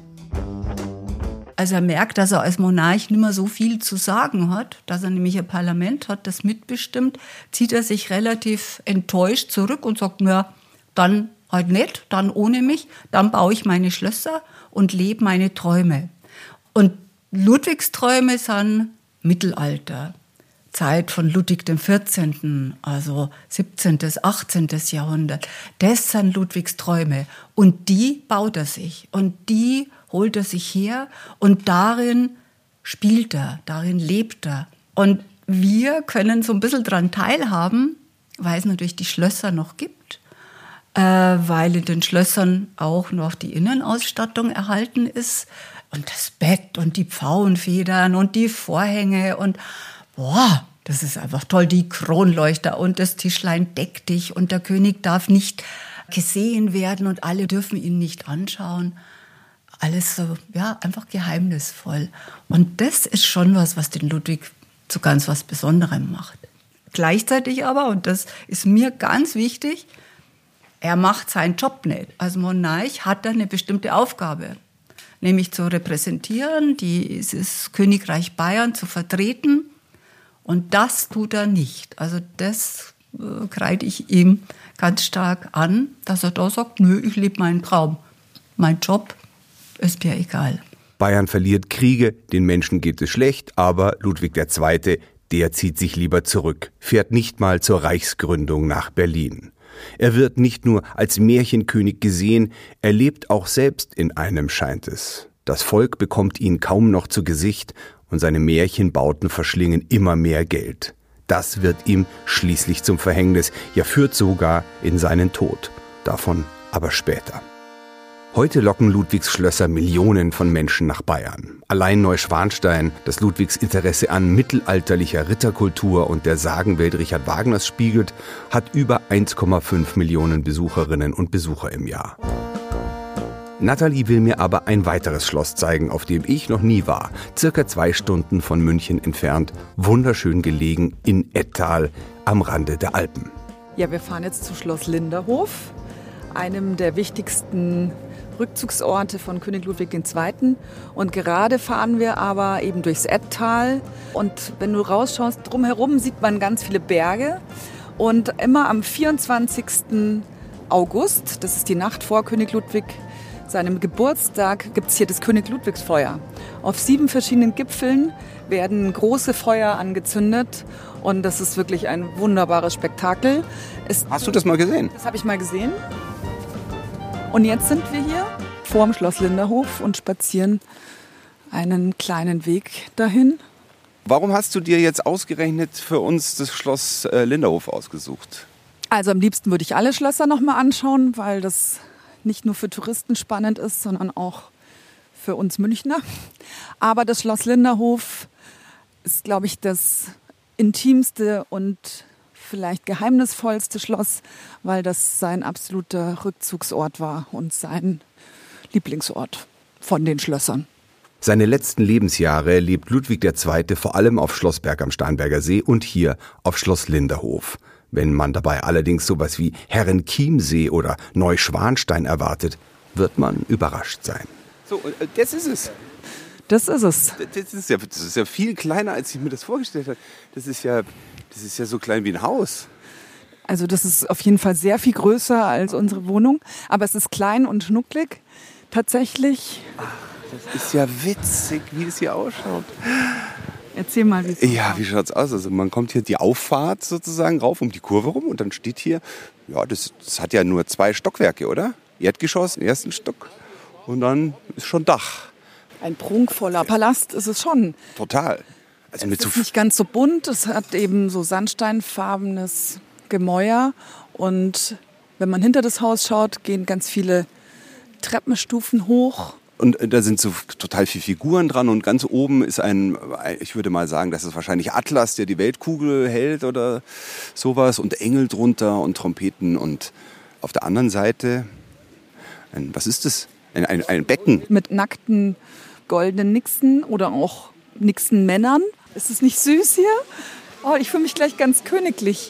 A: Als er merkt, dass er als Monarch nicht mehr so viel zu sagen hat, dass er nämlich ein Parlament hat, das mitbestimmt, zieht er sich relativ enttäuscht zurück und sagt, na, dann halt nicht, dann ohne mich, dann baue ich meine Schlösser und lebe meine Träume. Und Ludwigs Träume sind Mittelalter, Zeit von Ludwig dem Vierzehnten, also siebzehnten, achtzehnten Jahrhundert. Das sind Ludwigs Träume und die baut er sich und die holt er sich her und darin spielt er, darin lebt er. Und wir können so ein bisschen daran teilhaben, weil es natürlich die Schlösser noch gibt, äh, weil in den Schlössern auch noch die Innenausstattung erhalten ist und das Bett und die Pfauenfedern und die Vorhänge und boah, das ist einfach toll, die Kronleuchter und das Tischlein deckt dich und der König darf nicht gesehen werden und alle dürfen ihn nicht anschauen. Alles so, ja, einfach geheimnisvoll. Und das ist schon was, was den Ludwig zu ganz was Besonderem macht. Gleichzeitig aber, und das ist mir ganz wichtig, er macht seinen Job nicht. Als Monarch hat er eine bestimmte Aufgabe, nämlich zu repräsentieren, dieses Königreich Bayern zu vertreten. Und das tut er nicht. Also das äh, kreide ich ihm ganz stark an, dass er da sagt, nö, ich lebe meinen Traum. Mein Job ist mir egal.
B: Bayern verliert Kriege, den Menschen geht es schlecht, aber Ludwig der Zweite, der zieht sich lieber zurück, fährt nicht mal zur Reichsgründung nach Berlin. Er wird nicht nur als Märchenkönig gesehen, er lebt auch selbst in einem, scheint es. Das Volk bekommt ihn kaum noch zu Gesicht und seine Märchenbauten verschlingen immer mehr Geld. Das wird ihm schließlich zum Verhängnis, ja führt sogar in seinen Tod. Davon aber später. Heute locken Ludwigs Schlösser Millionen von Menschen nach Bayern. Allein Neuschwanstein, das Ludwigs Interesse an mittelalterlicher Ritterkultur und der Sagenwelt Richard Wagners spiegelt, hat über eins Komma fünf Millionen Besucherinnen und Besucher im Jahr. Nathalie will mir aber ein weiteres Schloss zeigen, auf dem ich noch nie war. Circa zwei Stunden von München entfernt, wunderschön gelegen in Ettal am Rande der Alpen.
G: Ja, wir fahren jetzt zu Schloss Linderhof, einem der wichtigsten Rückzugsorte von König Ludwig der Zweite. Und gerade fahren wir aber eben durchs Ettal. Und wenn du rausschaust, drumherum sieht man ganz viele Berge. Und immer am vierundzwanzigsten August, das ist die Nacht vor König Ludwig seinem Geburtstag, gibt es hier das König Ludwigsfeuer. Auf sieben verschiedenen Gipfeln werden große Feuer angezündet. Und das ist wirklich ein wunderbares Spektakel. Es
F: Hast du das mal gesehen?
G: Das habe ich mal gesehen. Und jetzt sind wir hier vor dem Schloss Linderhof und spazieren einen kleinen Weg dahin.
F: Warum hast du dir jetzt ausgerechnet für uns das Schloss Linderhof ausgesucht?
G: Also am liebsten würde ich alle Schlösser noch mal anschauen, weil das nicht nur für Touristen spannend ist, sondern auch für uns Münchner. Aber das Schloss Linderhof ist, glaube ich, das intimste und vielleicht geheimnisvollste Schloss, weil das sein absoluter Rückzugsort war und sein Lieblingsort von den Schlössern.
B: Seine letzten Lebensjahre lebt Ludwig der Zweite vor allem auf Schlossberg am Starnberger See und hier auf Schloss Linderhof. Wenn man dabei allerdings sowas wie Herrenchiemsee oder Neuschwanstein erwartet, wird man überrascht sein.
F: So, das ist es.
G: Das ist es.
F: Das ist ja, das ist ja viel kleiner, als ich mir das vorgestellt habe. Das ist ja, das ist ja so klein wie ein Haus.
G: Also das ist auf jeden Fall sehr viel größer als unsere Wohnung. Aber es ist klein und schnucklig. Tatsächlich.
F: Ach, das ist ja witzig, wie es hier ausschaut.
G: Erzähl mal, wie es aussieht.
F: Ja, wie schaut's aus? Also man kommt hier die Auffahrt sozusagen rauf um die Kurve rum und dann steht hier, ja, das, das hat ja nur zwei Stockwerke, oder? Erdgeschoss, den ersten Stock und dann ist schon Dach.
G: Ein prunkvoller Palast ist es schon.
F: Total. Also
G: es
F: mit so
G: ist nicht ganz so bunt, es hat eben so sandsteinfarbenes Gemäuer und wenn man hinter das Haus schaut, gehen ganz viele Treppenstufen hoch.
F: Und da sind so total viele Figuren dran und ganz oben ist ein, ich würde mal sagen, das ist wahrscheinlich Atlas, der die Weltkugel hält oder sowas und Engel drunter und Trompeten und auf der anderen Seite, ein, was ist das? Ein, ein, ein Becken.
G: Mit nackten goldenen Nixen oder auch Nixen-Männern. Ist es nicht süß hier? Oh, ich fühle mich gleich ganz königlich.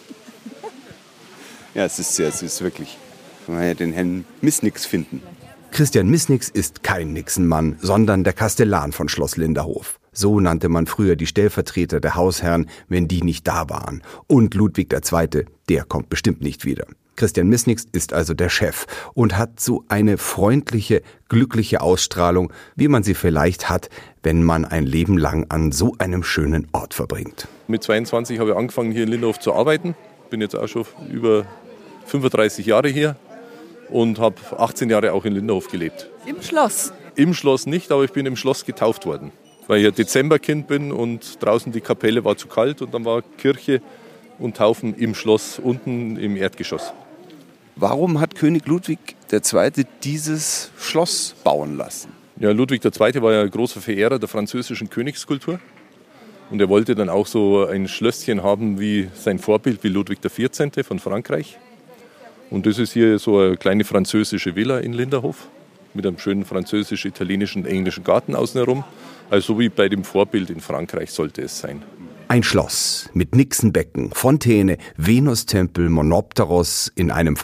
F: Ja, es ist sehr süß, wirklich. Wenn wir ja den Herrn Missnix finden.
B: Christian Missnix ist kein Nixenmann, sondern der Kastellan von Schloss Linderhof. So nannte man früher die Stellvertreter der Hausherren, wenn die nicht da waren. Und Ludwig der Zweite, der kommt bestimmt nicht wieder. Christian Missnix ist also der Chef und hat so eine freundliche, glückliche Ausstrahlung, wie man sie vielleicht hat, wenn man ein Leben lang an so einem schönen Ort verbringt.
J: Mit zweiundzwanzig habe ich angefangen, hier in Linderhof zu arbeiten. Bin jetzt auch schon über fünfunddreißig Jahre hier und habe achtzehn Jahre auch in Linderhof gelebt.
G: Im Schloss?
J: Im Schloss nicht, aber ich bin im Schloss getauft worden, weil ich ein Dezemberkind bin und draußen die Kapelle war zu kalt und dann war Kirche und Taufen im Schloss unten im Erdgeschoss.
F: Warum hat König Ludwig der Zweite dieses Schloss bauen lassen?
J: Ja, Ludwig der Zweite war ja ein großer Verehrer der französischen Königskultur und er wollte dann auch so ein Schlösschen haben wie sein Vorbild, wie Ludwig der Vierzehnte von Frankreich. Und das ist hier so eine kleine französische Villa in Linderhof mit einem schönen französisch-italienischen, englischen Garten außen herum. Also wie bei dem Vorbild in Frankreich sollte es sein.
B: Ein Schloss mit Nixenbecken, Fontäne, Venustempel, Monopteros in einem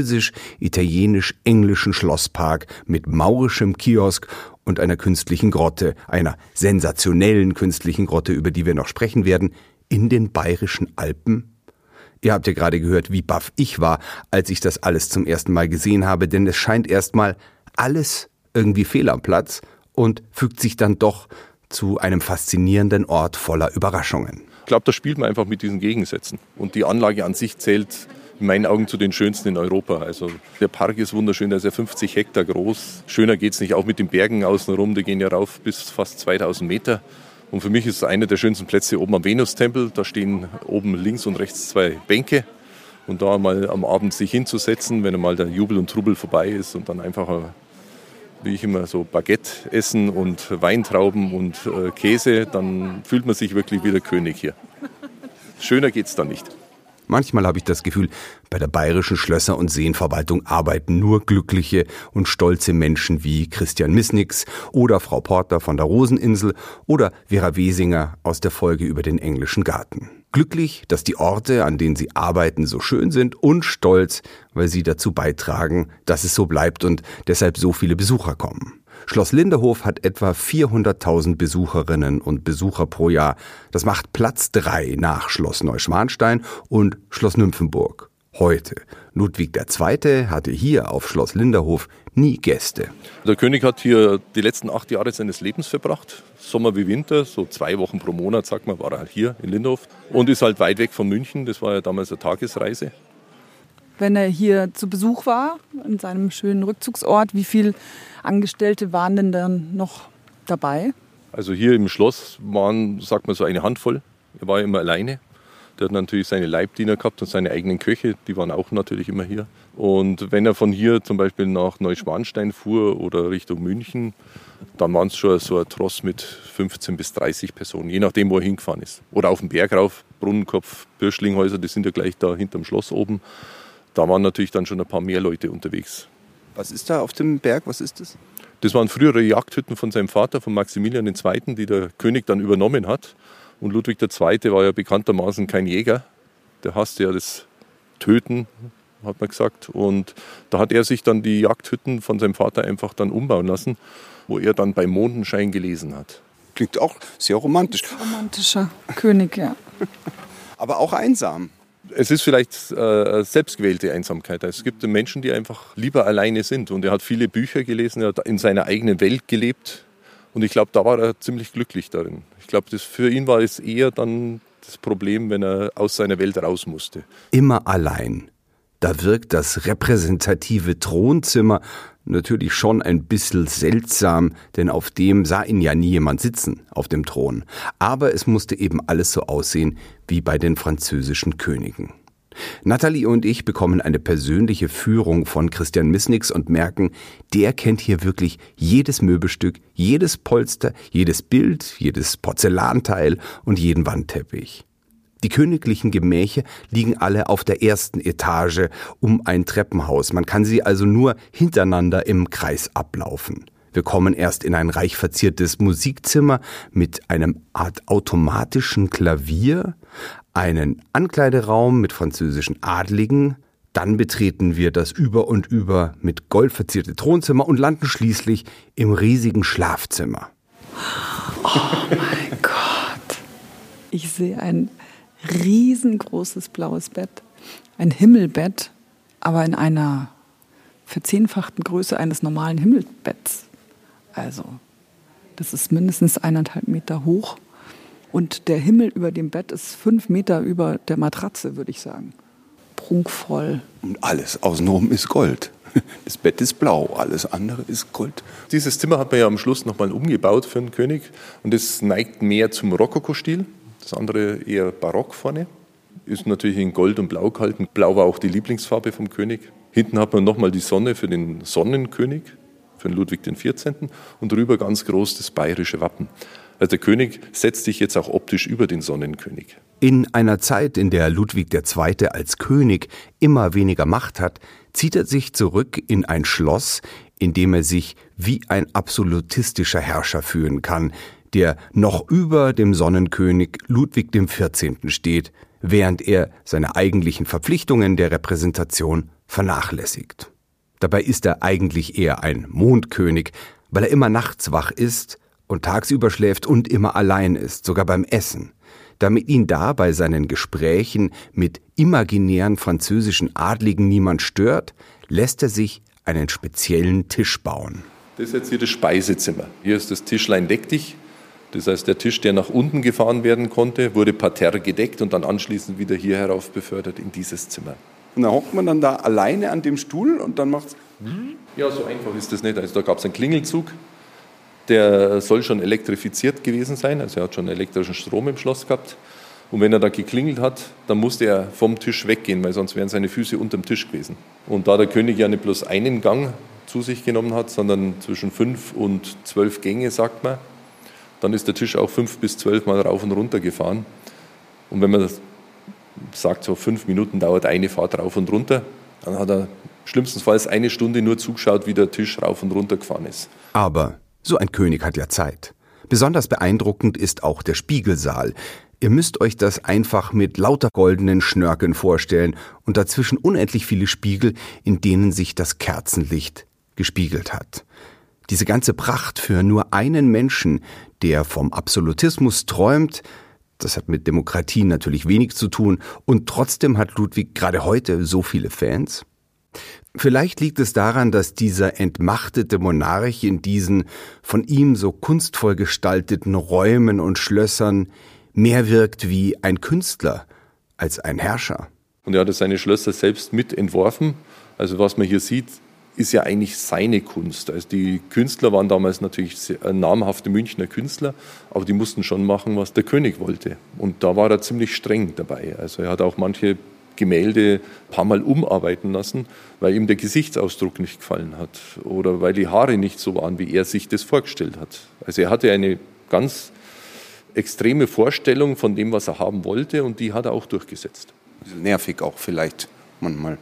B: französisch-italienisch-englischen Schlosspark mit maurischem Kiosk und einer künstlichen Grotte, einer sensationellen künstlichen Grotte, über die wir noch sprechen werden, in den Bayerischen Alpen. Ihr habt ja gerade gehört, wie baff ich war, als ich das alles zum ersten Mal gesehen habe, denn es scheint erstmal alles irgendwie fehl am Platz und fügt sich dann doch zu einem faszinierenden Ort voller Überraschungen.
J: Ich glaube, da spielt man einfach mit diesen Gegensätzen. Und die Anlage an sich zählt in meinen Augen zu den schönsten in Europa. Also der Park ist wunderschön, der ist ja fünfzig Hektar groß. Schöner geht es nicht, auch mit den Bergen außenrum, die gehen ja rauf bis fast zweitausend Meter. Und für mich ist es einer der schönsten Plätze oben am Venustempel. Da stehen oben links und rechts zwei Bänke. Und da mal am Abend sich hinzusetzen, wenn mal der Jubel und Trubel vorbei ist und dann einfach, wie ich immer, so Baguette essen und Weintrauben und äh, Käse, dann fühlt man sich wirklich wie der König hier. Schöner geht's dann nicht.
B: Manchmal habe ich das Gefühl, bei der Bayerischen Schlösser- und Seenverwaltung arbeiten nur glückliche und stolze Menschen wie Christian Missnix oder Frau Porter von der Roseninsel oder Vera Wesinger aus der Folge über den englischen Garten. Glücklich, dass die Orte, an denen sie arbeiten, so schön sind und stolz, weil sie dazu beitragen, dass es so bleibt und deshalb so viele Besucher kommen. Schloss Linderhof hat etwa vierhunderttausend Besucherinnen und Besucher pro Jahr. Das macht Platz drei nach Schloss Neuschwanstein und Schloss Nymphenburg. Heute. Ludwig der Zweite hatte hier auf Schloss Linderhof nie Gäste.
J: Der König hat hier die letzten acht Jahre seines Lebens verbracht. Sommer wie Winter, so zwei Wochen pro Monat, sagt man, war er hier in Linderhof. Und ist halt weit weg von München, das war ja damals eine Tagesreise.
G: Wenn er hier zu Besuch war, in seinem schönen Rückzugsort, wie viele Angestellte waren denn dann noch dabei?
J: Also hier im Schloss waren, sagt man, so eine Handvoll. Er war immer alleine. Der hat natürlich seine Leibdiener gehabt und seine eigenen Köche, die waren auch natürlich immer hier. Und wenn er von hier zum Beispiel nach Neuschwanstein fuhr oder Richtung München, dann waren es schon so ein Tross mit fünfzehn bis dreißig Personen, je nachdem, wo er hingefahren ist. Oder auf den Berg rauf, Brunnenkopf, Bürschlinghäuser, die sind ja gleich da hinterm Schloss oben. Da waren natürlich dann schon ein paar mehr Leute unterwegs.
F: Was ist da auf dem Berg? Was ist das?
J: Das waren frühere Jagdhütten von seinem Vater, von Maximilian der Zweite., die der König dann übernommen hat. Und Ludwig der Zweite. war ja bekanntermaßen kein Jäger. Der hasste ja das Töten, hat man gesagt. Und da hat er sich dann die Jagdhütten von seinem Vater einfach dann umbauen lassen, wo er dann bei Mondenschein gelesen hat.
F: Klingt auch sehr romantisch.
G: Romantischer König, ja.
F: Aber auch einsam.
J: Es ist vielleicht äh, selbstgewählte Einsamkeit. Es gibt Menschen, die einfach lieber alleine sind. Und er hat viele Bücher gelesen, er hat in seiner eigenen Welt gelebt. Und ich glaube, da war er ziemlich glücklich darin. Ich glaube, für ihn war es eher dann das Problem, wenn er aus seiner Welt raus musste.
B: Immer allein. Da wirkt das repräsentative Thronzimmer natürlich schon ein bisschen seltsam, denn auf dem sah ihn ja nie jemand sitzen, auf dem Thron. Aber es musste eben alles so aussehen wie bei den französischen Königen. Nathalie und ich bekommen eine persönliche Führung von Christian Misnix und merken, der kennt hier wirklich jedes Möbelstück, jedes Polster, jedes Bild, jedes Porzellanteil und jeden Wandteppich. Die königlichen Gemächer liegen alle auf der ersten Etage um ein Treppenhaus. Man kann sie also nur hintereinander im Kreis ablaufen. Wir kommen erst in ein reich verziertes Musikzimmer mit einem Art automatischen Klavier, einen Ankleideraum mit französischen Adligen. Dann betreten wir das über und über mit Gold verzierte Thronzimmer und landen schließlich im riesigen Schlafzimmer.
G: Oh mein Gott. Ich sehe ein riesengroßes blaues Bett, ein Himmelbett, aber in einer verzehnfachten Größe eines normalen Himmelbetts. Also, das ist mindestens eineinhalb Meter hoch und der Himmel über dem Bett ist fünf Meter über der Matratze, würde ich sagen. Prunkvoll.
F: Und alles außenrum ist Gold. Das Bett ist blau, alles andere ist Gold.
J: Dieses Zimmer hat man ja am Schluss nochmal umgebaut für den König und es neigt mehr zum Rokoko-Stil. Das andere eher barock vorne. Ist natürlich in Gold und Blau gehalten. Blau war auch die Lieblingsfarbe vom König. Hinten hat man nochmal die Sonne für den Sonnenkönig, für den Ludwig den Vierzehnten. Und drüber ganz groß das bayerische Wappen. Also der König setzt sich jetzt auch optisch über den Sonnenkönig.
B: In einer Zeit, in der Ludwig der Zweite. als König immer weniger Macht hat, zieht er sich zurück in ein Schloss, in dem er sich wie ein absolutistischer Herrscher fühlen kann, der noch über dem Sonnenkönig Ludwig dem Vierzehnten. steht, während er seine eigentlichen Verpflichtungen der Repräsentation vernachlässigt. Dabei ist er eigentlich eher ein Mondkönig, weil er immer nachts wach ist und tagsüber schläft und immer allein ist, sogar beim Essen. Damit ihn da bei seinen Gesprächen mit imaginären französischen Adligen niemand stört, lässt er sich einen speziellen Tisch bauen.
J: Das ist jetzt hier das Speisezimmer. Hier ist das Tischlein deck dich. Das heißt, der Tisch, der nach unten gefahren werden konnte, wurde parterre gedeckt und dann anschließend wieder hier herauf befördert in dieses Zimmer.
F: Und da hockt man dann da alleine an dem Stuhl und dann macht's...
J: Ja, so einfach ist das nicht. Also da gab es einen Klingelzug, der soll schon elektrifiziert gewesen sein. Also er hat schon elektrischen Strom im Schloss gehabt. Und wenn er da geklingelt hat, dann musste er vom Tisch weggehen, weil sonst wären seine Füße unterm Tisch gewesen. Und da der König ja nicht bloß einen Gang zu sich genommen hat, sondern zwischen fünf und zwölf Gänge, sagt man, dann ist der Tisch auch fünf bis zwölf Mal rauf und runter gefahren. Und wenn man das sagt, so fünf Minuten dauert eine Fahrt rauf und runter, dann hat er schlimmstenfalls eine Stunde nur zugeschaut, wie der Tisch rauf und runter gefahren ist.
B: Aber so ein König hat ja Zeit. Besonders beeindruckend ist auch der Spiegelsaal. Ihr müsst euch das einfach mit lauter goldenen Schnörkeln vorstellen und dazwischen unendlich viele Spiegel, in denen sich das Kerzenlicht gespiegelt hat. Diese ganze Pracht für nur einen Menschen, der vom Absolutismus träumt, das hat mit Demokratie natürlich wenig zu tun und trotzdem hat Ludwig gerade heute so viele Fans. Vielleicht liegt es daran, dass dieser entmachtete Monarch in diesen von ihm so kunstvoll gestalteten Räumen und Schlössern mehr wirkt wie ein Künstler als ein Herrscher.
J: Und er hat seine Schlösser selbst mit entworfen. Also was man hier sieht, ist ja eigentlich seine Kunst. Also die Künstler waren damals natürlich sehr, namhafte Münchner Künstler, aber die mussten schon machen, was der König wollte. Und da war er ziemlich streng dabei. Also er hat auch manche Gemälde ein paar Mal umarbeiten lassen, weil ihm der Gesichtsausdruck nicht gefallen hat oder weil die Haare nicht so waren, wie er sich das vorgestellt hat. Also er hatte eine ganz extreme Vorstellung von dem, was er haben wollte und die hat er auch durchgesetzt.
F: Nervig auch vielleicht manchmal.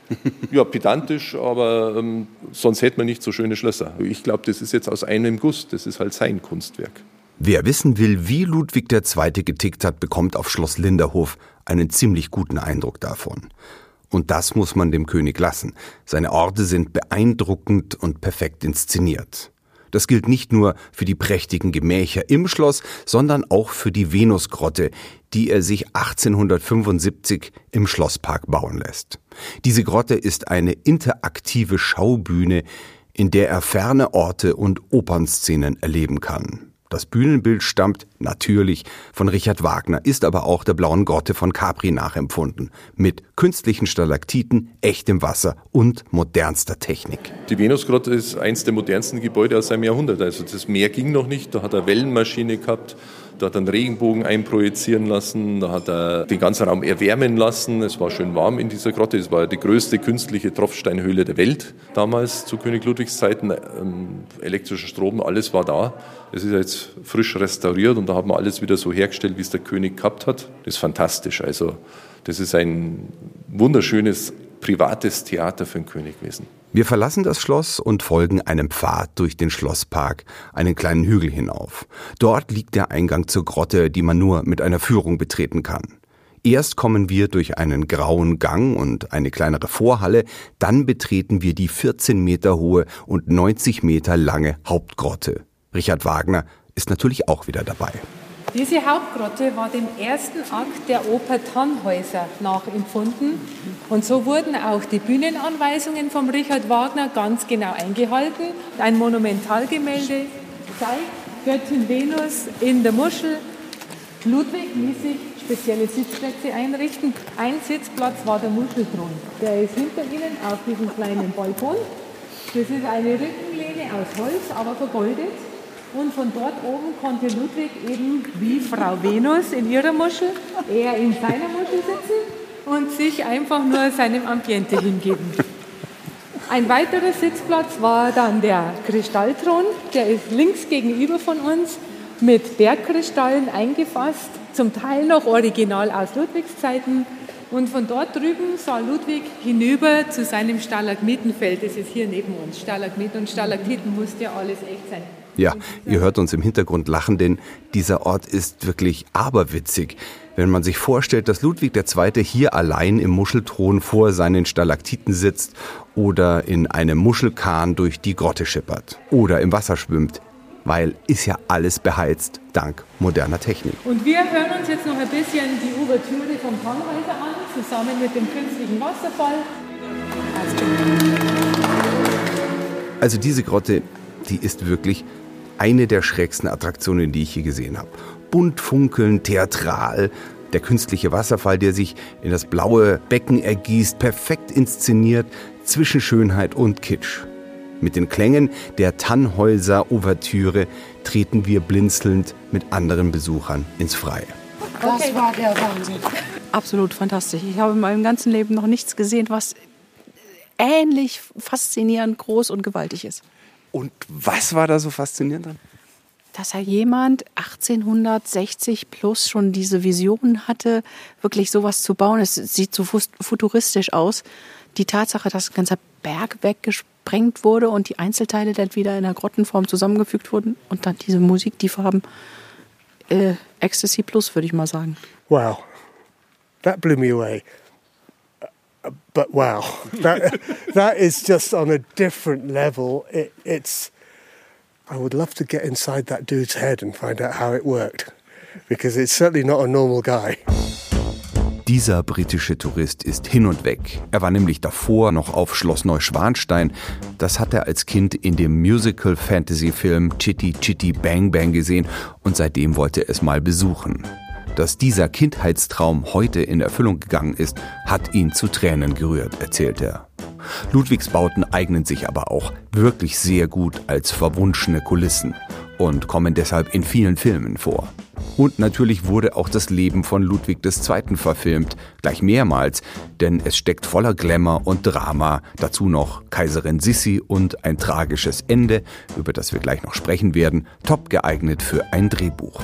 J: Ja, pedantisch, aber ähm, sonst hätte man nicht so schöne Schlösser. Ich glaube, das ist jetzt aus einem Guss, das ist halt sein Kunstwerk.
B: Wer wissen will, wie Ludwig der Zweite getickt hat, bekommt auf Schloss Linderhof einen ziemlich guten Eindruck davon. Und das muss man dem König lassen. Seine Orte sind beeindruckend und perfekt inszeniert. Das gilt nicht nur für die prächtigen Gemächer im Schloss, sondern auch für die Venusgrotte, die er sich achtzehnhundertfünfundsiebzig im Schlosspark bauen lässt. Diese Grotte ist eine interaktive Schaubühne, in der er ferne Orte und Opernszenen erleben kann. Das Bühnenbild stammt natürlich von Richard Wagner, ist aber auch der Blauen Grotte von Capri nachempfunden. Mit künstlichen Stalaktiten, echtem Wasser und modernster Technik.
J: Die Venusgrotte ist eines der modernsten Gebäude aus seinem Jahrhundert. Also das Meer ging noch nicht, da hat er Wellenmaschine gehabt. Da hat er einen Regenbogen einprojizieren lassen, da hat er den ganzen Raum erwärmen lassen. Es war schön warm in dieser Grotte. Es war die größte künstliche Tropfsteinhöhle der Welt damals zu König Ludwigs Zeiten. Ähm, elektrischer Strom, alles war da. Es ist jetzt frisch restauriert und da haben wir alles wieder so hergestellt, wie es der König gehabt hat. Das ist fantastisch. Also das ist ein wunderschönes privates Theater für den König gewesen.
B: Wir verlassen das Schloss und folgen einem Pfad durch den Schlosspark, einen kleinen Hügel hinauf. Dort liegt der Eingang zur Grotte, die man nur mit einer Führung betreten kann. Erst kommen wir durch einen grauen Gang und eine kleinere Vorhalle, dann betreten wir die vierzehn Meter hohe und neunzig Meter lange Hauptgrotte. Richard Wagner ist natürlich auch wieder dabei.
K: Diese Hauptgrotte war dem ersten Akt der Oper Tannhäuser nachempfunden und so wurden auch die Bühnenanweisungen von Richard Wagner ganz genau eingehalten. Ein Monumentalgemälde zeigt Göttin Venus in der Muschel. Ludwig ließ sich spezielle Sitzplätze einrichten. Ein Sitzplatz war der Muschelthron. Der ist hinter Ihnen auf diesem kleinen Balkon. Das ist eine Rückenlehne aus Holz, aber vergoldet. Und von dort oben konnte Ludwig eben wie Frau Venus in ihrer Muschel, er in seiner Muschel sitzen und sich einfach nur seinem Ambiente hingeben. Ein weiterer Sitzplatz war dann der Kristallthron, der ist links gegenüber von uns mit Bergkristallen eingefasst, zum Teil noch original aus Ludwigs Zeiten. Und von dort drüben sah Ludwig hinüber zu seinem Stalagmitenfeld, das ist hier neben uns. Stalagmiten und Stalaktiten musste ja alles echt sein.
B: Ja, ihr hört uns im Hintergrund lachen, denn dieser Ort ist wirklich aberwitzig. Wenn man sich vorstellt, dass Ludwig der Zweite hier allein im Muschelthron vor seinen Stalaktiten sitzt oder in einem Muschelkahn durch die Grotte schippert oder im Wasser schwimmt, weil ist ja alles beheizt, dank moderner Technik.
K: Und wir hören uns jetzt noch ein bisschen die Ouvertüre vom Tannhäuser an, zusammen mit dem künstlichen Wasserfall.
B: Also diese Grotte, die ist wirklich eine der schrägsten Attraktionen, die ich je gesehen habe. Bunt funkeln, theatral, der künstliche Wasserfall, der sich in das blaue Becken ergießt, perfekt inszeniert, zwischen Schönheit und Kitsch. Mit den Klängen der Tannhäuser-Ouvertüre treten wir blinzelnd mit anderen Besuchern ins Freie.
L: Das war der Wahnsinn. Absolut fantastisch. Ich habe in meinem ganzen Leben noch nichts gesehen, was ähnlich faszinierend, groß und gewaltig ist.
F: Und was war da so faszinierend dran?
L: Dass ja jemand achtzehnhundertsechzig plus schon diese Vision hatte, wirklich sowas zu bauen. Es sieht so futuristisch aus. Die Tatsache, dass ein ganzer Berg weggesprengt wurde und die Einzelteile dann wieder in der Grottenform zusammengefügt wurden und dann diese Musik, die Farben, äh, Ecstasy plus, würde ich mal sagen.
M: Wow, that blew me away. But wow, that that is just on a different level. It, it's. I would love to get inside that dude's head and find out how it worked, because it's certainly not a normal guy.
B: Dieser britische Tourist ist hin und weg. Er war nämlich davor noch auf Schloss Neuschwanstein. Das hat er als Kind in dem Musical-Fantasy-Film Chitty Chitty Bang Bang gesehen und seitdem wollte er es mal besuchen. Dass dieser Kindheitstraum heute in Erfüllung gegangen ist, hat ihn zu Tränen gerührt, erzählt er. Ludwigs Bauten eignen sich aber auch wirklich sehr gut als verwunschene Kulissen und kommen deshalb in vielen Filmen vor. Und natürlich wurde auch das Leben von Ludwig der Zweite verfilmt, gleich mehrmals, denn es steckt voller Glamour und Drama, dazu noch Kaiserin Sissi und ein tragisches Ende, über das wir gleich noch sprechen werden, top geeignet für ein Drehbuch.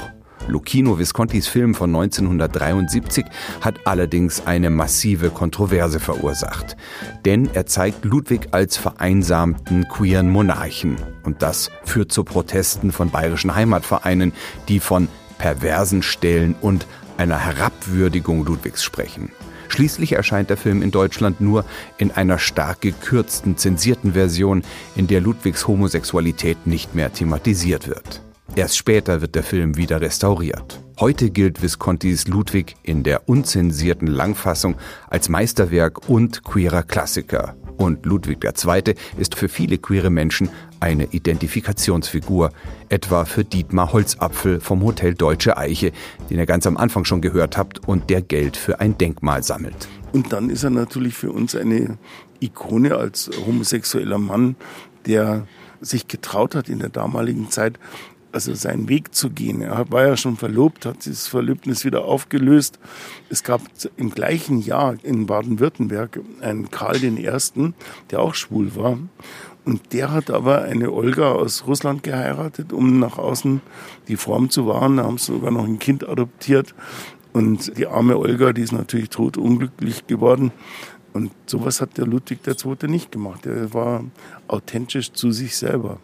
B: Luchino Viscontis Film von neunzehnhundertdreiundsiebzig hat allerdings eine massive Kontroverse verursacht. Denn er zeigt Ludwig als vereinsamten queeren Monarchen. Und das führt zu Protesten von bayerischen Heimatvereinen, die von perversen Stellen und einer Herabwürdigung Ludwigs sprechen. Schließlich erscheint der Film in Deutschland nur in einer stark gekürzten, zensierten Version, in der Ludwigs Homosexualität nicht mehr thematisiert wird. Erst später wird der Film wieder restauriert. Heute gilt Viscontis Ludwig in der unzensierten Langfassung als Meisterwerk und queerer Klassiker. Und Ludwig der Zweite ist für viele queere Menschen eine Identifikationsfigur, etwa für Dietmar Holzapfel vom Hotel Deutsche Eiche, den ihr ganz am Anfang schon gehört habt und der Geld für ein Denkmal sammelt.
C: Und dann ist er natürlich für uns eine Ikone als homosexueller Mann, der sich getraut hat in der damaligen Zeit, also seinen Weg zu gehen. Er war ja schon verlobt, hat das Verlöbnis wieder aufgelöst. Es gab im gleichen Jahr in Baden-Württemberg einen Karl den Ersten, der auch schwul war. Und der hat aber eine Olga aus Russland geheiratet, um nach außen die Form zu wahren. Da haben sie sogar noch ein Kind adoptiert. Und die arme Olga, die ist natürlich totunglücklich geworden. Und sowas hat der Ludwig der Zweite nicht gemacht. Er war authentisch zu sich selber.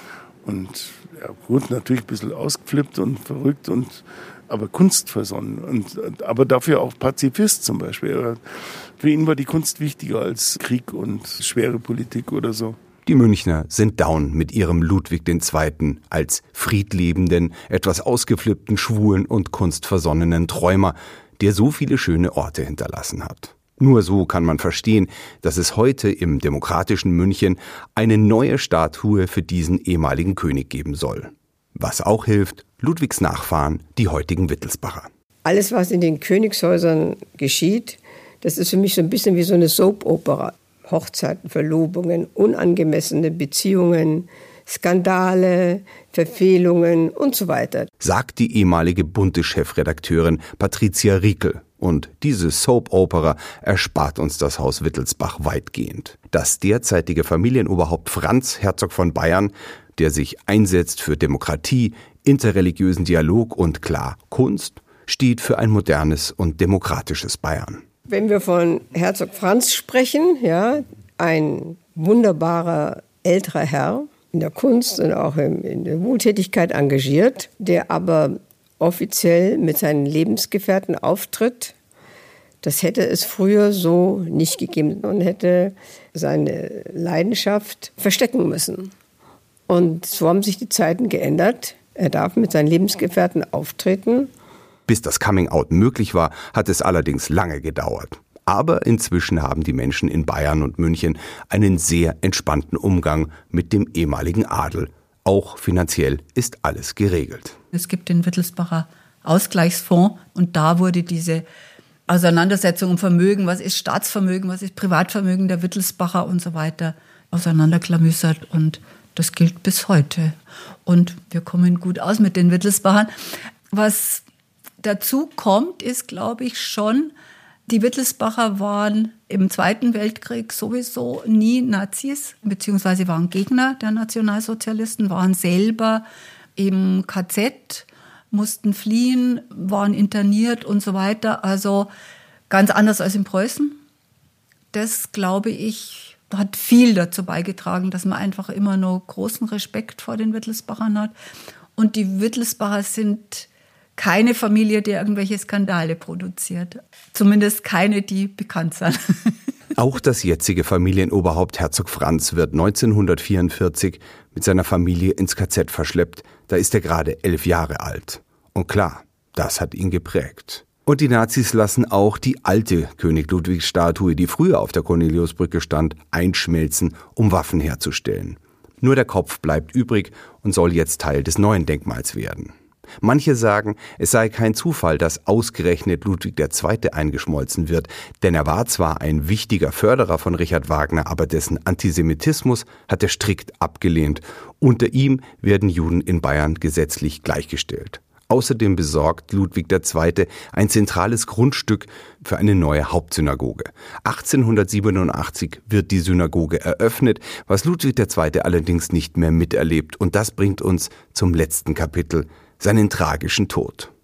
C: Und ja, gut, natürlich ein bisschen ausgeflippt und verrückt, und aber kunstversonnen. Und, aber dafür auch Pazifist zum Beispiel. Für ihn war die Kunst wichtiger als Krieg und schwere Politik oder so.
B: Die Münchner sind down mit ihrem Ludwig der Zweite als friedliebenden, etwas ausgeflippten, schwulen und kunstversonnenen Träumer, der so viele schöne Orte hinterlassen hat. Nur so kann man verstehen, dass es heute im demokratischen München eine neue Statue für diesen ehemaligen König geben soll. Was auch hilft, Ludwigs Nachfahren, die heutigen Wittelsbacher.
D: Alles, was in den Königshäusern geschieht, das ist für mich so ein bisschen wie so eine Soap-Opera. Hochzeiten, Verlobungen, unangemessene Beziehungen, Skandale, Verfehlungen und so weiter.
B: Sagt die ehemalige Bunte-Chefredakteurin Patricia Riekel. Und diese Soap-Opera erspart uns das Haus Wittelsbach weitgehend. Das derzeitige Familienoberhaupt Franz, Herzog von Bayern, der sich einsetzt für Demokratie, interreligiösen Dialog und klar Kunst, steht für ein modernes und demokratisches Bayern.
D: Wenn wir von Herzog Franz sprechen, ja, ein wunderbarer älterer Herr, in der Kunst und auch in der Wohltätigkeit engagiert, der aber offiziell mit seinen Lebensgefährten auftritt. Das hätte es früher so nicht gegeben und hätte seine Leidenschaft verstecken müssen. Und so haben sich die Zeiten geändert. Er darf mit seinen Lebensgefährten auftreten.
B: Bis das Coming-out möglich war, hat es allerdings lange gedauert. Aber inzwischen haben die Menschen in Bayern und München einen sehr entspannten Umgang mit dem ehemaligen Adel. Auch finanziell ist alles geregelt.
A: Es gibt den Wittelsbacher Ausgleichsfonds und da wurde diese Auseinandersetzung um Vermögen, was ist Staatsvermögen, was ist Privatvermögen der Wittelsbacher und so weiter, auseinanderklamüsert, und das gilt bis heute. Und wir kommen gut aus mit den Wittelsbachern. Was dazu kommt, ist, glaube ich, schon, die Wittelsbacher waren im Zweiten Weltkrieg sowieso nie Nazis, beziehungsweise waren Gegner der Nationalsozialisten, waren selber im K Z, mussten fliehen, waren interniert und so weiter. Also ganz anders als in Preußen. Das, glaube ich, hat viel dazu beigetragen, dass man einfach immer noch großen Respekt vor den Wittelsbachern hat. Und die Wittelsbacher sind keine Familie, die irgendwelche Skandale produziert. Zumindest keine, die bekannt sind.
B: Auch das jetzige Familienoberhaupt Herzog Franz wird neunzehnhundertvierundvierzig mit seiner Familie ins K Z verschleppt. Da ist er gerade elf Jahre alt. Und klar, das hat ihn geprägt. Und die Nazis lassen auch die alte König Ludwig-Statue, die früher auf der Corneliusbrücke stand, einschmelzen, um Waffen herzustellen. Nur der Kopf bleibt übrig und soll jetzt Teil des neuen Denkmals werden. Manche sagen, es sei kein Zufall, dass ausgerechnet Ludwig der Zweite eingeschmolzen wird, denn er war zwar ein wichtiger Förderer von Richard Wagner, aber dessen Antisemitismus hat er strikt abgelehnt. Unter ihm werden Juden in Bayern gesetzlich gleichgestellt. Außerdem besorgt Ludwig der Zweite ein zentrales Grundstück für eine neue Hauptsynagoge. achtzehnhundertsiebenundachtzig wird die Synagoge eröffnet, was Ludwig der Zweite allerdings nicht mehr miterlebt. Und das bringt uns zum letzten Kapitel, seinen tragischen Tod.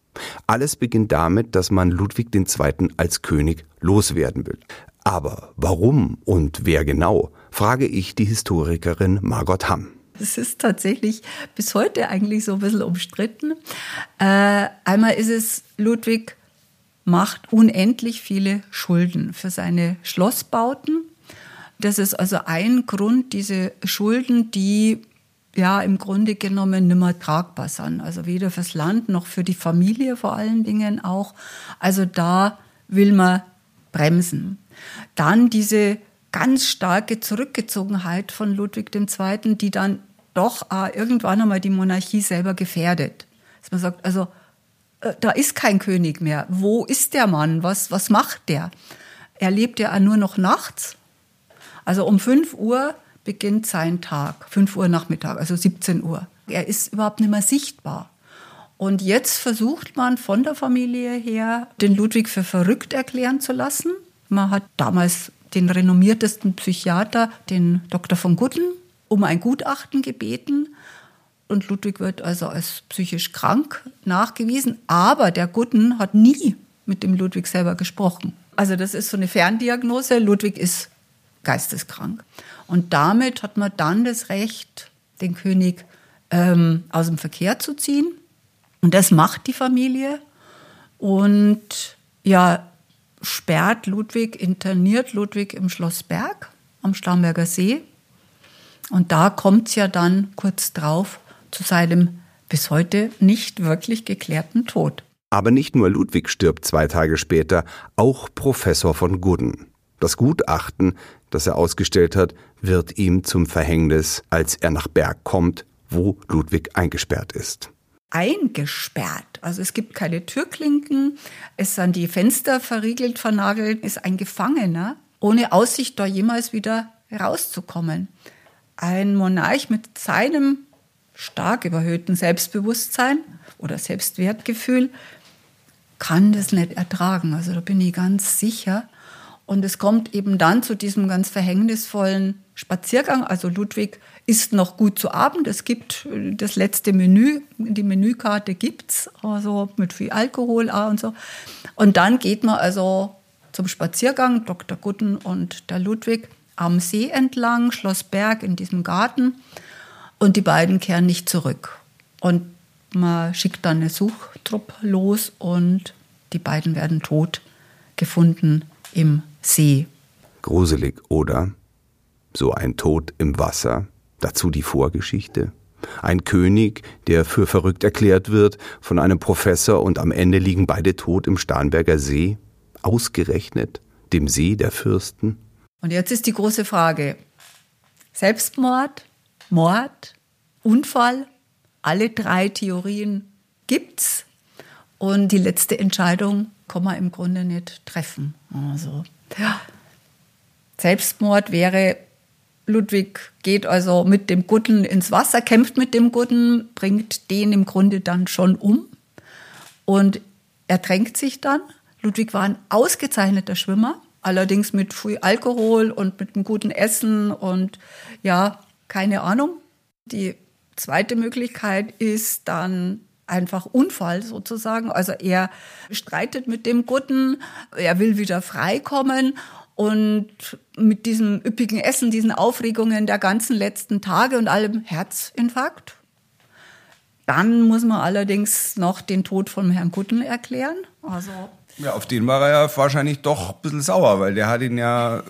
B: Alles beginnt damit, dass man Ludwig der Zweite als König loswerden will. Aber warum und wer genau, frage ich die Historikerin Margot Hamm.
A: Es ist tatsächlich bis heute eigentlich so ein bisschen umstritten. Äh, einmal ist es, Ludwig macht unendlich viele Schulden für seine Schlossbauten. Das ist also ein Grund, diese Schulden, die ja im Grunde genommen nicht mehr tragbar sind. Also weder fürs Land noch für die Familie vor allen Dingen auch. Also da will man bremsen. Dann diese ganz starke Zurückgezogenheit von Ludwig der Zweite, die dann doch auch irgendwann einmal die Monarchie selber gefährdet. Dass man sagt, also äh, da ist kein König mehr. Wo ist der Mann? Was, was macht der? Er lebt ja auch nur noch nachts. Also um fünf Uhr beginnt sein Tag, fünf Uhr Nachmittag, also siebzehn Uhr. Er ist überhaupt nicht mehr sichtbar. Und jetzt versucht man von der Familie her, den Ludwig für verrückt erklären zu lassen. Man hat damals den renommiertesten Psychiater, den Doktor von Gudden, um ein Gutachten gebeten. Und Ludwig wird also als psychisch krank nachgewiesen. Aber der Gudden hat nie mit dem Ludwig selber gesprochen. Also das ist so eine Ferndiagnose. Ludwig ist geisteskrank. Und damit hat man dann das Recht, den König ähm, aus dem Verkehr zu ziehen. Und das macht die Familie. Und ja, sperrt Ludwig, interniert Ludwig im Schloss Berg am Starnberger See. Und da kommt es ja dann kurz drauf zu seinem bis heute nicht wirklich geklärten Tod.
B: Aber nicht nur Ludwig stirbt zwei Tage später, auch Professor von Gudden. Das Gutachten, das er ausgestellt hat, wird ihm zum Verhängnis, als er nach Berg kommt, wo Ludwig eingesperrt ist.
A: Eingesperrt. Also es gibt keine Türklinken, es sind die Fenster verriegelt, vernagelt, ist ein Gefangener, ohne Aussicht, da jemals wieder rauszukommen. Ein Monarch mit seinem stark überhöhten Selbstbewusstsein oder Selbstwertgefühl kann das nicht ertragen. Also da bin ich ganz sicher. Und es kommt eben dann zu diesem ganz verhängnisvollen Spaziergang. Also Ludwig isst noch gut zu Abend. Es gibt das letzte Menü, die Menükarte gibt's, also mit viel Alkohol auch und so. Und dann geht man also zum Spaziergang, Doktor Gudden und der Ludwig, am See entlang, Schloss Berg in diesem Garten. Und die beiden kehren nicht zurück. Und man schickt dann eine Suchtruppe los und die beiden werden tot gefunden im See.
B: Gruselig, oder? So ein Tod im Wasser, dazu die Vorgeschichte. Ein König, der für verrückt erklärt wird von einem Professor und am Ende liegen beide tot im Starnberger See, ausgerechnet dem See der Fürsten.
A: Und jetzt ist die große Frage, Selbstmord, Mord, Unfall, alle drei Theorien gibt's und die letzte Entscheidung kann man im Grunde nicht treffen. Also, ja. Selbstmord wäre, Ludwig geht also mit dem Gudden ins Wasser, kämpft mit dem Gudden, bringt den im Grunde dann schon um und ertränkt sich dann. Ludwig war ein ausgezeichneter Schwimmer, allerdings mit viel Alkohol und mit einem guten Essen und ja, keine Ahnung. Die zweite Möglichkeit ist dann einfach Unfall sozusagen. Also er streitet mit dem Gudden, er will wieder freikommen und mit diesem üppigen Essen, diesen Aufregungen der ganzen letzten Tage und allem Herzinfarkt. Dann muss man allerdings noch den Tod von Herrn Gudden erklären. Also
N: ja, auf den war er ja wahrscheinlich doch ein bisschen sauer, weil der hat ihn ja...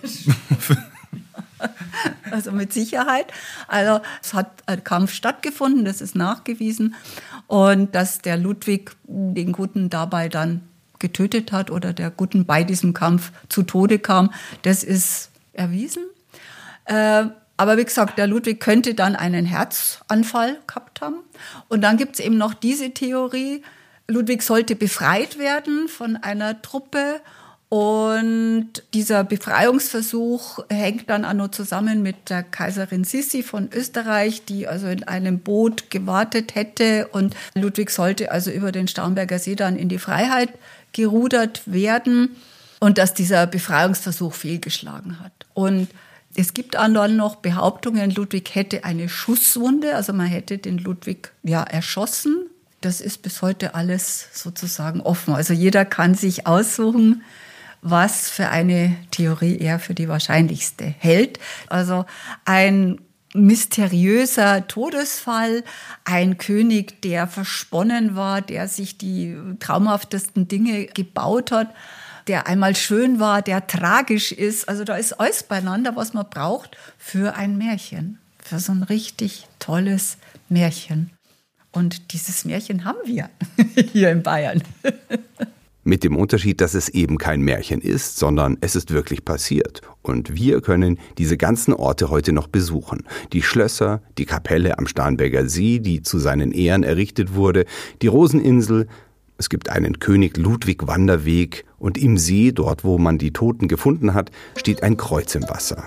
A: Also mit Sicherheit. Also es hat ein Kampf stattgefunden, das ist nachgewiesen. Und dass der Ludwig den Gudden dabei dann getötet hat oder der Gudden bei diesem Kampf zu Tode kam, das ist erwiesen. Äh, aber wie gesagt, der Ludwig könnte dann einen Herzanfall gehabt haben. Und dann gibt es eben noch diese Theorie, Ludwig sollte befreit werden von einer Truppe. Und dieser Befreiungsversuch hängt dann auch noch zusammen mit der Kaiserin Sissi von Österreich, die also in einem Boot gewartet hätte. Und Ludwig sollte also über den Starnberger See dann in die Freiheit gerudert werden. Und dass dieser Befreiungsversuch fehlgeschlagen hat. Und es gibt dann noch Behauptungen, Ludwig hätte eine Schusswunde, also man hätte den Ludwig ja erschossen. das ist bis heute alles sozusagen offen. Also jeder kann sich aussuchen, was für eine Theorie er für die wahrscheinlichste hält. Also ein mysteriöser Todesfall, ein König, der versponnen war, der sich die traumhaftesten Dinge gebaut hat, der einmal schön war, der tragisch ist. Also da ist alles beieinander, was man braucht für ein Märchen, für so ein richtig tolles Märchen. Und dieses Märchen haben wir hier in Bayern.
B: Mit dem Unterschied, dass es eben kein Märchen ist, sondern es ist wirklich passiert. Und wir können diese ganzen Orte heute noch besuchen. Die Schlösser, die Kapelle am Starnberger See, die zu seinen Ehren errichtet wurde, die Roseninsel. Es gibt einen König-Ludwig-Wanderweg und im See, dort wo man die Toten gefunden hat, steht ein Kreuz im Wasser.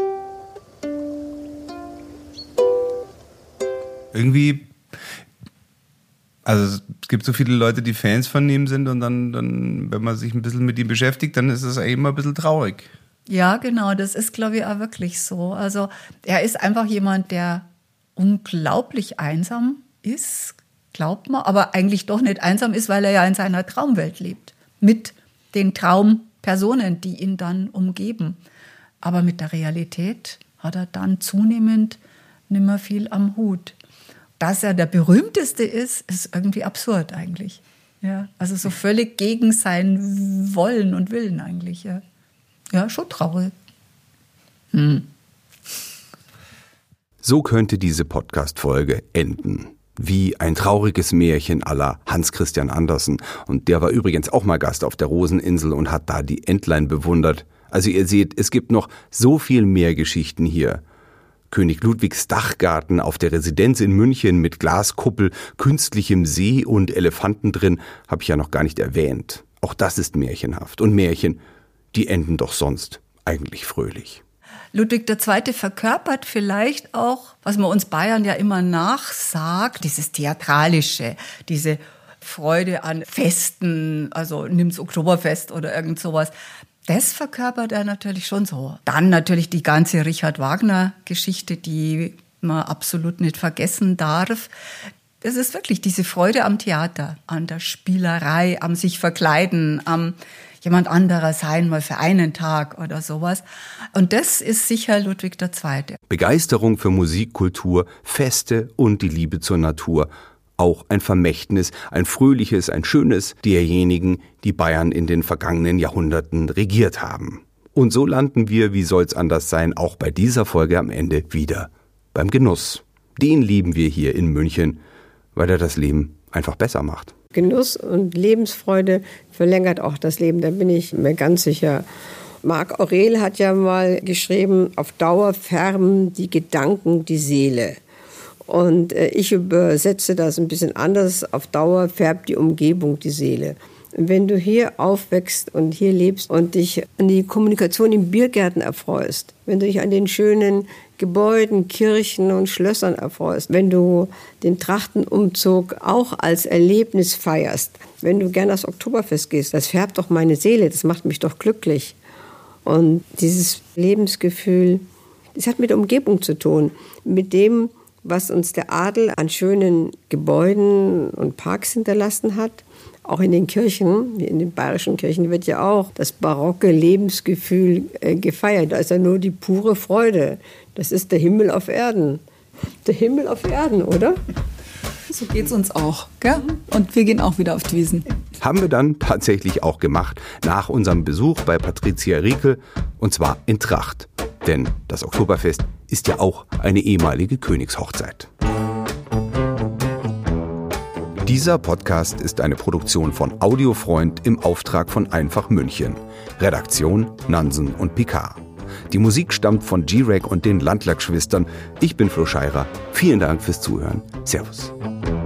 N: Irgendwie, also es gibt so viele Leute, die Fans von ihm sind und dann, dann, wenn man sich ein bisschen mit ihm beschäftigt, dann ist es eigentlich immer ein bisschen traurig.
A: Ja, genau, das ist, glaube ich, auch wirklich so. Also er ist einfach jemand, der unglaublich einsam ist, glaubt man, aber eigentlich doch nicht einsam ist, weil er ja in seiner Traumwelt lebt. Mit den Traumpersonen, die ihn dann umgeben. Aber mit der Realität hat er dann zunehmend nicht mehr viel am Hut. Dass er der berühmteste ist, ist irgendwie absurd eigentlich. Ja, also so völlig gegen sein Wollen und Willen eigentlich. Ja, ja schon traurig. Hm.
B: So könnte diese Podcast-Folge enden. Wie ein trauriges Märchen à la Hans Christian Andersen. Und der war übrigens auch mal Gast auf der Roseninsel und hat da die Entlein bewundert. Also ihr seht, es gibt noch so viel mehr Geschichten hier. König Ludwigs Dachgarten auf der Residenz in München mit Glaskuppel, künstlichem See und Elefanten drin, habe ich ja noch gar nicht erwähnt. Auch das ist märchenhaft. Und Märchen, die enden doch sonst eigentlich fröhlich.
A: Ludwig der Zweite verkörpert vielleicht auch, was man uns Bayern ja immer nachsagt, dieses Theatralische, diese Freude an Festen, also nimm's Oktoberfest oder irgend sowas. Das verkörpert er natürlich schon so. Dann natürlich die ganze Richard Wagner-Geschichte, die man absolut nicht vergessen darf. Das ist wirklich diese Freude am Theater, an der Spielerei, am sich verkleiden, am jemand anderer sein, mal für einen Tag oder sowas. Und das ist sicher Ludwig der Zweite.
B: Begeisterung für Musik, Kultur, Feste und die Liebe zur Natur. Auch ein Vermächtnis, ein fröhliches, ein schönes derjenigen, die Bayern in den vergangenen Jahrhunderten regiert haben. Und so landen wir, wie soll's anders sein, auch bei dieser Folge am Ende wieder beim Genuss. Den lieben wir hier in München, weil er das Leben einfach besser macht.
D: Genuss und Lebensfreude verlängert auch das Leben, da bin ich mir ganz sicher. Marc Aurel hat ja mal geschrieben, auf Dauer färben die Gedanken die Seele. Und ich übersetze das ein bisschen anders. Auf Dauer färbt die Umgebung die Seele. Und wenn du hier aufwächst und hier lebst und dich an die Kommunikation in Biergärten erfreust, wenn du dich an den schönen Gebäuden, Kirchen und Schlössern erfreust, wenn du den Trachtenumzug auch als Erlebnis feierst, wenn du gerne aufs Oktoberfest gehst, das färbt doch meine Seele, das macht mich doch glücklich. Und dieses Lebensgefühl, das hat mit der Umgebung zu tun, mit dem, was uns der Adel an schönen Gebäuden und Parks hinterlassen hat. Auch in den Kirchen, in den bayerischen Kirchen wird ja auch das barocke Lebensgefühl äh, gefeiert. Da ist ja nur die pure Freude. Das ist der Himmel auf Erden. Der Himmel auf Erden, oder?
G: So geht's uns auch, gell? Und wir gehen auch wieder auf die Wiesn.
B: Haben wir dann tatsächlich auch gemacht, nach unserem Besuch bei Patricia Riekel, und zwar in Tracht. Denn das Oktoberfest ist ja auch eine ehemalige Königshochzeit. Dieser Podcast ist eine Produktion von Audiofreund im Auftrag von Einfach München. Redaktion Nansen und Picard. Die Musik stammt von G-Reg und den Landlack-Schwestern. Ich bin Flo Scheirer. Vielen Dank fürs Zuhören. Servus.